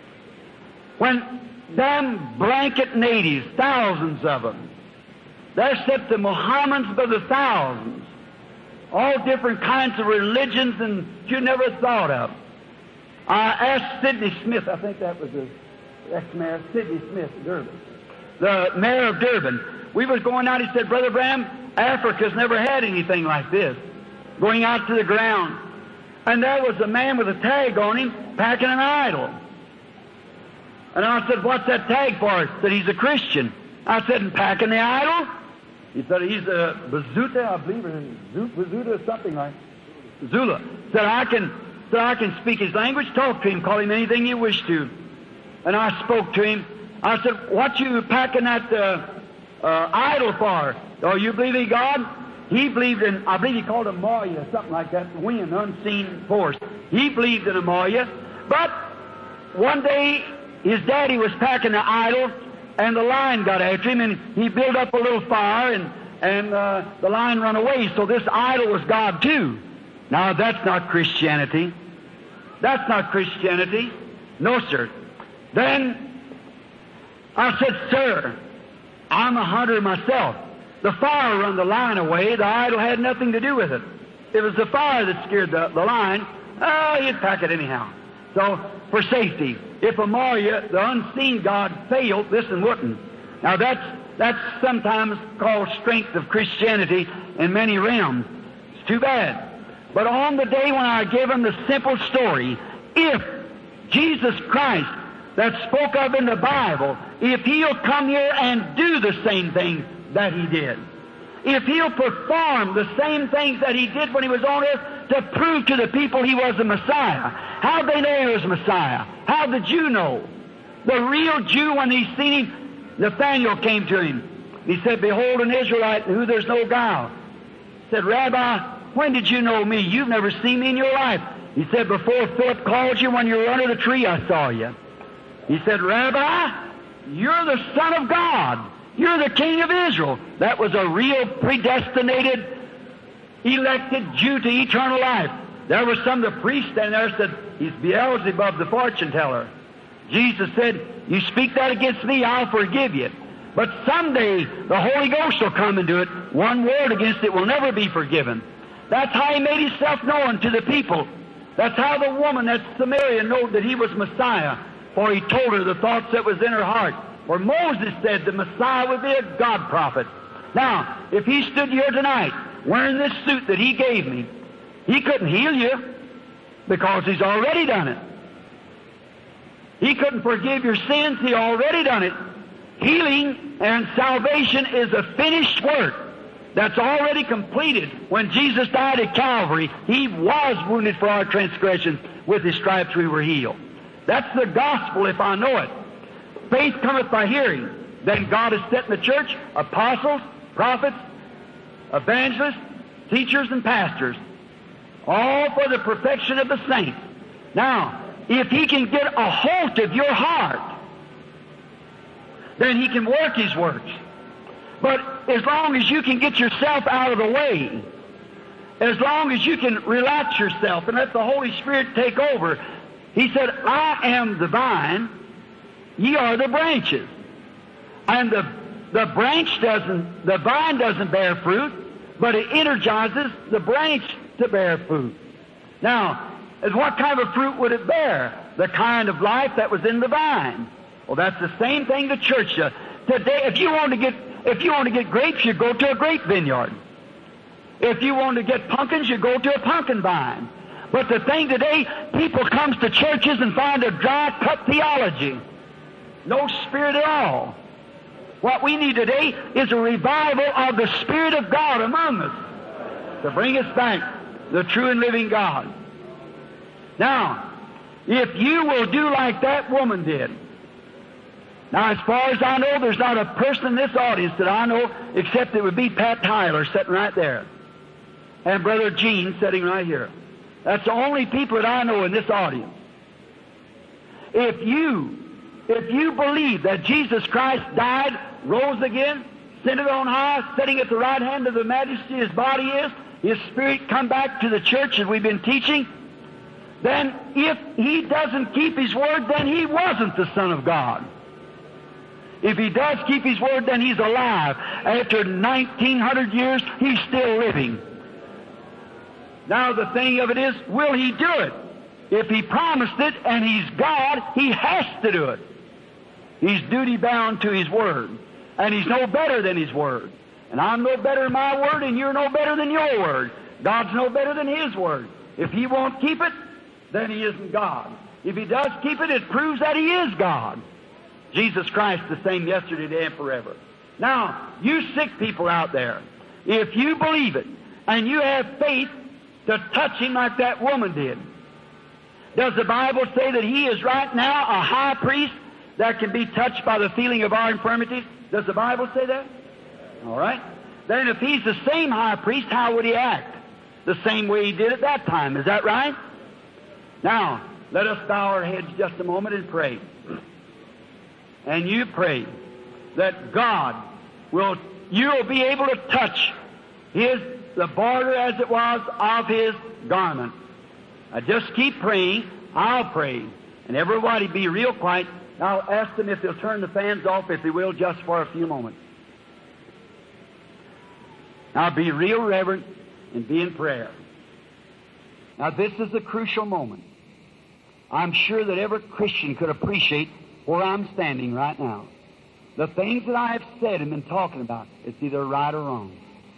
When them blanket natives, thousands of them, they're set to Mohammedans by the thousands, all different kinds of religions and you never thought of. I asked Sidney Smith, I think that was the ex-mayor, Sidney Smith of Durban, the mayor of Durban. We was going out, he said, Brother Bram, Africa's never had anything like this, going out to the ground. And there was a man with a tag on him packing an idol. And I said, what's that tag for? He said, he's a Christian. I said, and packing the idol? He said, he's a Bazuta, I believe, or Bazuta or something like Zula. Said, I can, said, I can speak his language, talk to him, call him anything you wish to. And I spoke to him. I said, what you packing that uh, uh, idol for? Oh, you believe in God? He believed in, I believe he called it Maya, something like that, wind, unseen force. He believed in a Maya. But one day, his daddy was packing the idol, and the lion got after him, and he built up a little fire, and, and uh, the lion run away. So this idol was God too. Now, that's not Christianity. That's not Christianity. No, sir. Then I said, sir, I'm a hunter myself. The fire run the lion away. The idol had nothing to do with it. It was the fire that scared the, the lion. Oh, he'd pack it anyhow. So, for safety, if a Maya, the unseen God, failed, this one wouldn't. Now, that's, that's sometimes called strength of Christianity in many realms. It's too bad. But on the day when I gave him the simple story, if Jesus Christ that spoke of in the Bible, if he'll come here and do the same things that he did, if he'll perform the same things that he did when he was on earth to prove to the people he was the Messiah. How'd they know he was Messiah? How'd the Jew know? The real Jew, when he seen him, Nathanael came to him. He said, behold an Israelite in whom there's no guile. He said, Rabbi, when did you know me? You've never seen me in your life. He said, before Philip called you when you were under the tree, I saw you. He said, Rabbi, you're the Son of God. You're the King of Israel. That was a real predestinated, elected Jew to eternal life. There was some of the priests standing there said, he's Beelzebub, the fortune teller. Jesus said, you speak that against me, I'll forgive you. But someday the Holy Ghost will come and do it. One word against it will never be forgiven. That's how he made himself known to the people. That's how the woman at Samaria knew that he was Messiah. For he told her the thoughts that was in her heart. For Moses said the Messiah would be a God prophet. Now, if he stood here tonight wearing this suit that he gave me, he couldn't heal you because he's already done it. He couldn't forgive your sins. He already done it. Healing and salvation is a finished work that's already completed. When Jesus died at Calvary, he was wounded for our transgressions. With his stripes we were healed. That's the gospel if I know it. Faith cometh by hearing. Then God has set in the church apostles, prophets, evangelists, teachers, and pastors, all for the perfection of the saints. Now, if he can get a hold of your heart, then he can work his works. But as long as you can get yourself out of the way, as long as you can relax yourself and let the Holy Spirit take over, he said, I am the vine, ye are the branches. And the, the branch doesn't, the vine doesn't bear fruit, but it energizes the branch to bear fruit. Now, as what kind of fruit would it bear? The kind of life that was in the vine. Well, that's the same thing the church does. Today, if you want to get if you want to get grapes, you go to a grape vineyard. If you want to get pumpkins, you go to a pumpkin vine. But the thing today, people comes to churches and find a dry cut theology. No Spirit at all. What we need today is a revival of the Spirit of God among us to bring us back the true and living God. Now, if you will do like that woman did. Now, as far as I know, there's not a person in this audience that I know except it would be Pat Tyler sitting right there. And Brother Gene sitting right here. That's the only people that I know in this audience. If you, if you believe that Jesus Christ died, rose again, ascended on high, sitting at the right hand of the Majesty, His body is, His Spirit come back to the church as we've been teaching, then if He doesn't keep His word, then He wasn't the Son of God. If He does keep His word, then He's alive. After nineteen hundred years, He's still living. Now the thing of it is, will He do it? If He promised it and He's God, He has to do it. He's duty bound to His word. And He's no better than His word. And I'm no better than my word, and you're no better than your word. God's no better than His word. If He won't keep it, then He isn't God. If He does keep it, it proves that He is God. Jesus Christ the same yesterday, today, and forever. Now, you sick people out there, if you believe it, and you have faith to touch Him like that woman did, does the Bible say that He is right now a high priest that can be touched by the feeling of our infirmities? Does the Bible say that? All right. Then if He's the same high priest, how would He act? The same way He did at that time. Is that right? Now, let us bow our heads just a moment and pray. And you pray that God will, you will be able to touch His, the border as it was of His garment. I just keep praying. I'll pray. And everybody be real quiet. I'll ask them if they'll turn the fans off, if they will, just for a few moments. Now be real reverent and be in prayer. Now this is a crucial moment. I'm sure that every Christian could appreciate where I'm standing right now. The things that I have said and been talking about, it's either right or wrong.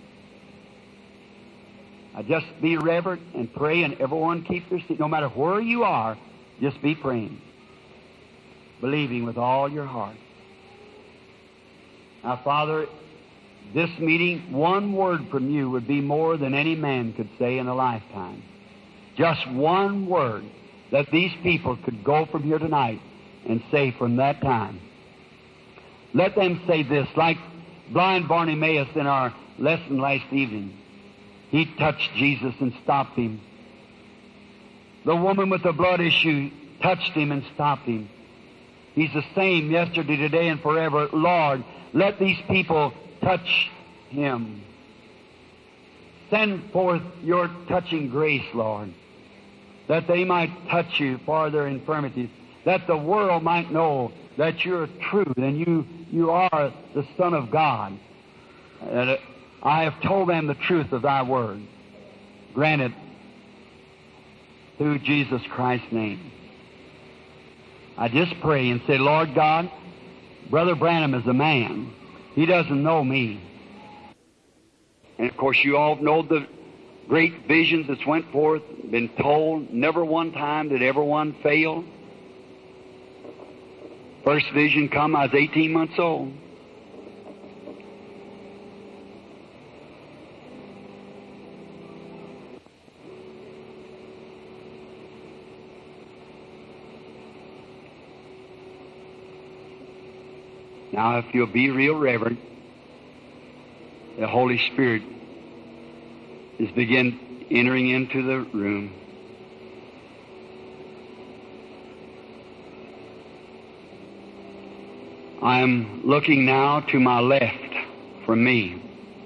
I just be reverent and pray, and everyone keep their seat. No matter where you are, just be praying, believing with all your heart. Now, Father, this meeting, one word from you would be more than any man could say in a lifetime. Just one word that these people could go from here tonight and say from that time. Let them say this, like blind Bartimaeus in our lesson last evening. He touched Jesus and stopped Him. The woman with the blood issue touched Him and stopped Him. He's the same yesterday, today, and forever. Lord, let these people touch Him. Send forth your touching grace, Lord, that they might touch you for their infirmities, that the world might know that you're true and you, you are the Son of God. And I have told them the truth of thy word. Grant it through Jesus Christ's name. I just pray and say, Lord God, Brother Branham is a man. He doesn't know me. And of course you all know the great visions that's went forth, been told. Never one time did ever one fail. First vision come, I was eighteen months old. Now, if you'll be real reverent, the Holy Spirit is begin entering into the room. I am looking now to my left from me.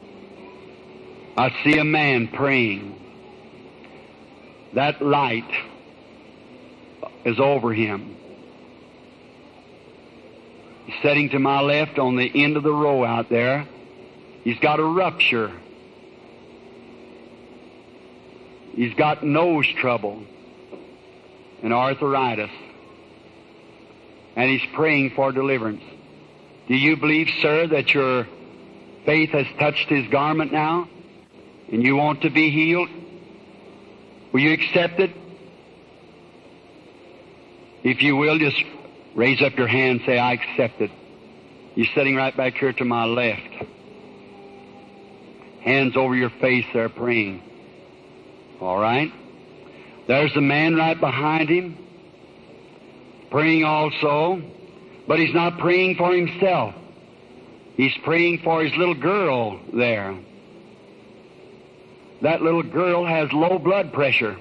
I see a man praying. That light is over him. He's sitting to my left on the end of the row out there. He's got a rupture. He's got nose trouble and arthritis. and he's praying for deliverance. Do you believe, sir, that your faith has touched his garment now, and you want to be healed? Will you accept it? If you will, just raise up your hand and say, I accept it. You're sitting right back here to my left. Hands over your face there praying. All right? There's a man right behind him, praying also, but he's not praying for himself. He's praying for his little girl there. That little girl has low blood pressure.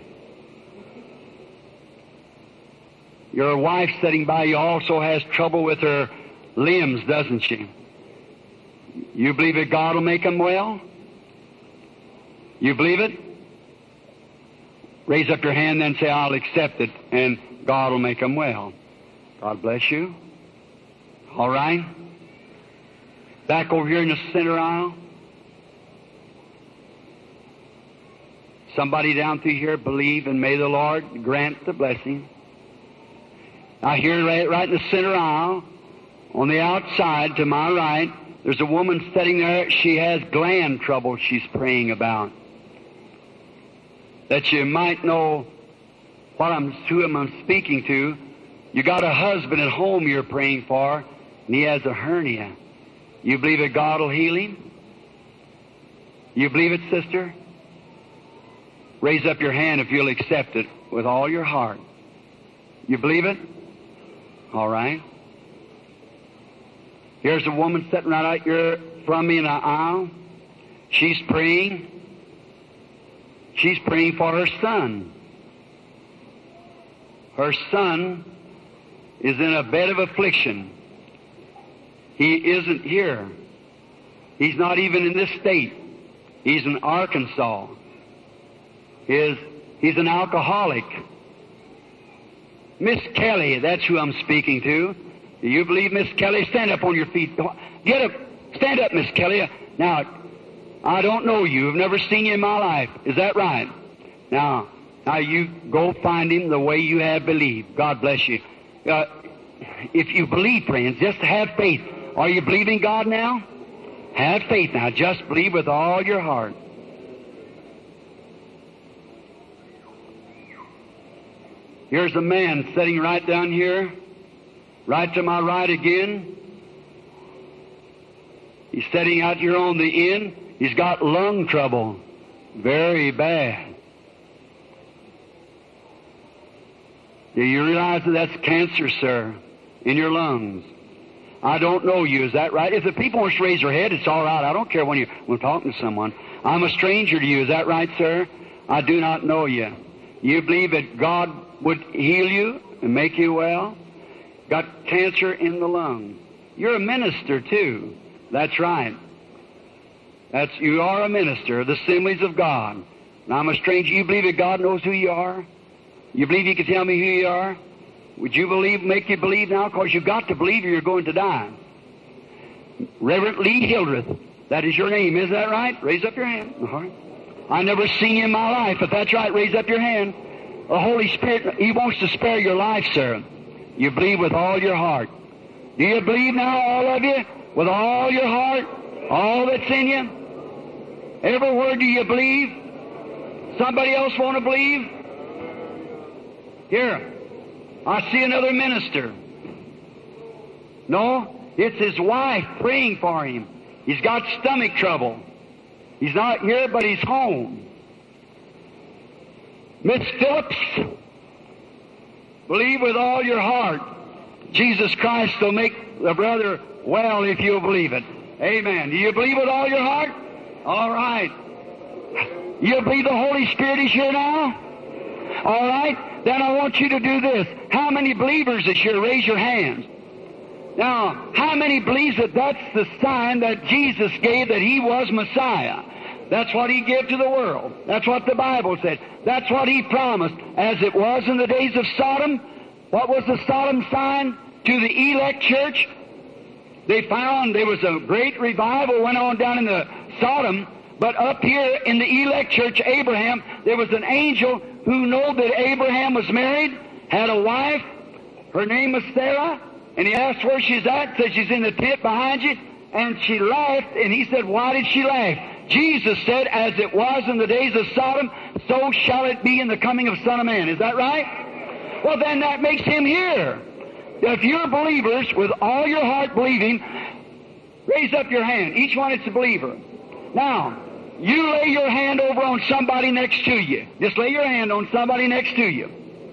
Your wife sitting by you also has trouble with her limbs, doesn't she? You believe that God will make them well? You believe it? Raise up your hand then and say, I'll accept it, and God will make them well. God bless you. All right? Back over here in the center aisle. Somebody down through here believe, and may the Lord grant the blessing. Now here, right, right in the center aisle, on the outside to my right, there's a woman sitting there. She has gland trouble she's praying about. That you might know what I'm, who I'm speaking to. You got a husband at home you're praying for, and he has a hernia. You believe that God will heal him? You believe it, sister? Raise up your hand if you'll accept it with all your heart. You believe it? All right. Here's a woman sitting right out here from me in the aisle. She's praying. She's praying for her son. Her son is in a bed of affliction. He isn't here. He's not even in this state. He's in Arkansas. His, he's an alcoholic. Miss Kelly, that's who I'm speaking to. Do you believe, Miss Kelly? Stand up on your feet. Get up. Stand up, Miss Kelly. Now, I don't know you. I've never seen you in my life. Is that right? Now, now you go find him the way you have believed. God bless you. Uh, if you believe, friends, just have faith. Are you believing God now? Have faith now. Just believe with all your heart. Here's a man sitting right down here, right to my right again. He's sitting out here on the end. He's got lung trouble. Very bad. Do you realize that that's cancer, sir, in your lungs? I don't know you. Is that right? If the people want to raise their head, it's all right. I don't care when you when talking to someone. I'm a stranger to you. Is that right, sir? I do not know you. You believe that God would heal you and make you well? Got cancer in the lung. You're a minister, too. That's right. That's, you are a minister of the Assemblies of God. And I'm a stranger. You believe that God knows who you are? You believe He can tell me who you are? Would you believe, make you believe now? Because you've got to believe or you're going to die. Reverend Lee Hildreth, that is your name, is that right? Raise up your hand. All right. I've never seen you in my life, but that's right, raise up your hand. The Holy Spirit, He wants to spare your life, sir. You believe with all your heart. Do you believe now, all of you? With all your heart? All that's in you? Every word do you believe? Somebody else want to believe? Here, I see another minister. No, it's his wife praying for him. He's got stomach trouble. He's not here, but he's home. Miss Phillips, believe with all your heart. Jesus Christ will make the brother well if you'll believe it. Amen. Do you believe with all your heart? All right. You believe the Holy Spirit is here now? All right. Then I want you to do this. How many believers is here? Raise your hands. Now, how many believes that that's the sign that Jesus gave that He was Messiah? That's what He gave to the world. That's what the Bible said. That's what He promised. As it was in the days of Sodom, what was the Sodom sign to the elect church? They found there was a great revival went on down in the Sodom, but up here in the elect church, Abraham, there was an angel who knew that Abraham was married, had a wife, her name was Sarah, And he asked where she's at, said she's in the tent behind you, and she laughed, and he said, why did she laugh? Jesus said, as it was in the days of Sodom, so shall it be in the coming of Son of Man. Is that right? Well, then that makes him here. If you're believers, with all your heart believing, raise up your hand. Each one is a believer. Now, you lay your hand over on somebody next to you. Just lay your hand on somebody next to you.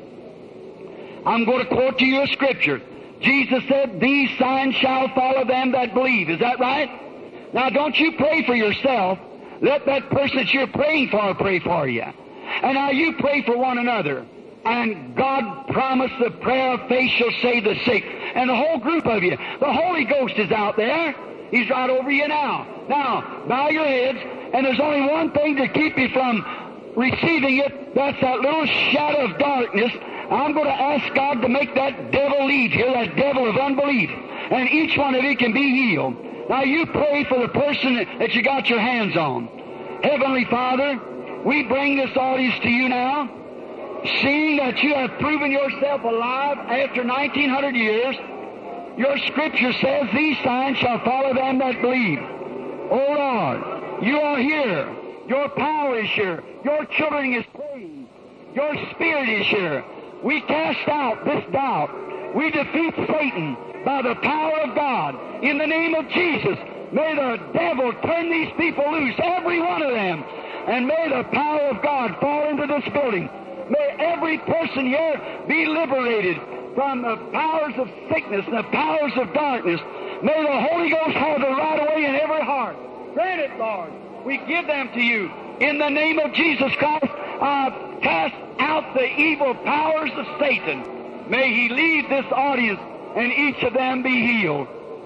I'm going to quote to you a scripture. Jesus said, these signs shall follow them that believe. Is that right? Now, don't you pray for yourself. Let that person that you're praying for pray for you. And now you pray for one another. And God promised the prayer of faith shall save the sick. And the whole group of you. The Holy Ghost is out there. He's right over you now. Now, bow your heads. And there's only one thing to keep you from receiving it. That's that little shadow of darkness. I'm going to ask God to make that devil leave here, that devil of unbelief. And each one of you can be healed. Now you pray for the person that you got your hands on. Heavenly Father, we bring this audience to you now, seeing that you have proven yourself alive after nineteen hundred years. Your scripture says, these signs shall follow them that believe. Oh Lord, you are here. Your power is here. Your children is praying. Your spirit is here. We cast out this doubt. We defeat Satan by the power of God. In the name of Jesus, may the devil turn these people loose, every one of them, and may the power of God fall into this building. May every person here be liberated from the powers of sickness and the powers of darkness. May the Holy Ghost have the right of way in every heart. Grant it, Lord. We give them to you. In the name of Jesus Christ, I cast out the evil powers of Satan. May he leave this audience and each of them be healed.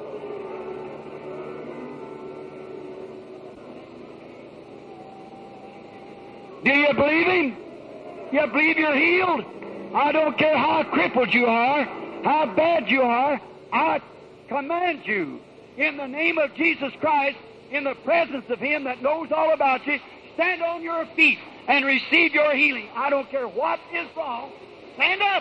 Do you believe him? You believe you're healed? I don't care how crippled you are, how bad you are. I command you, in the name of Jesus Christ, in the presence of him that knows all about you, stand on your feet and receive your healing. I don't care what is wrong. Stand up.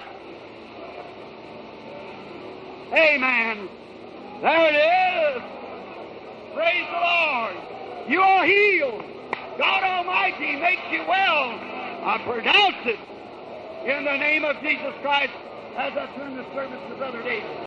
Amen. There it is. Praise the Lord. You are healed. God Almighty makes you well. I pronounce it in the name of Jesus Christ as I turn the service to Brother David.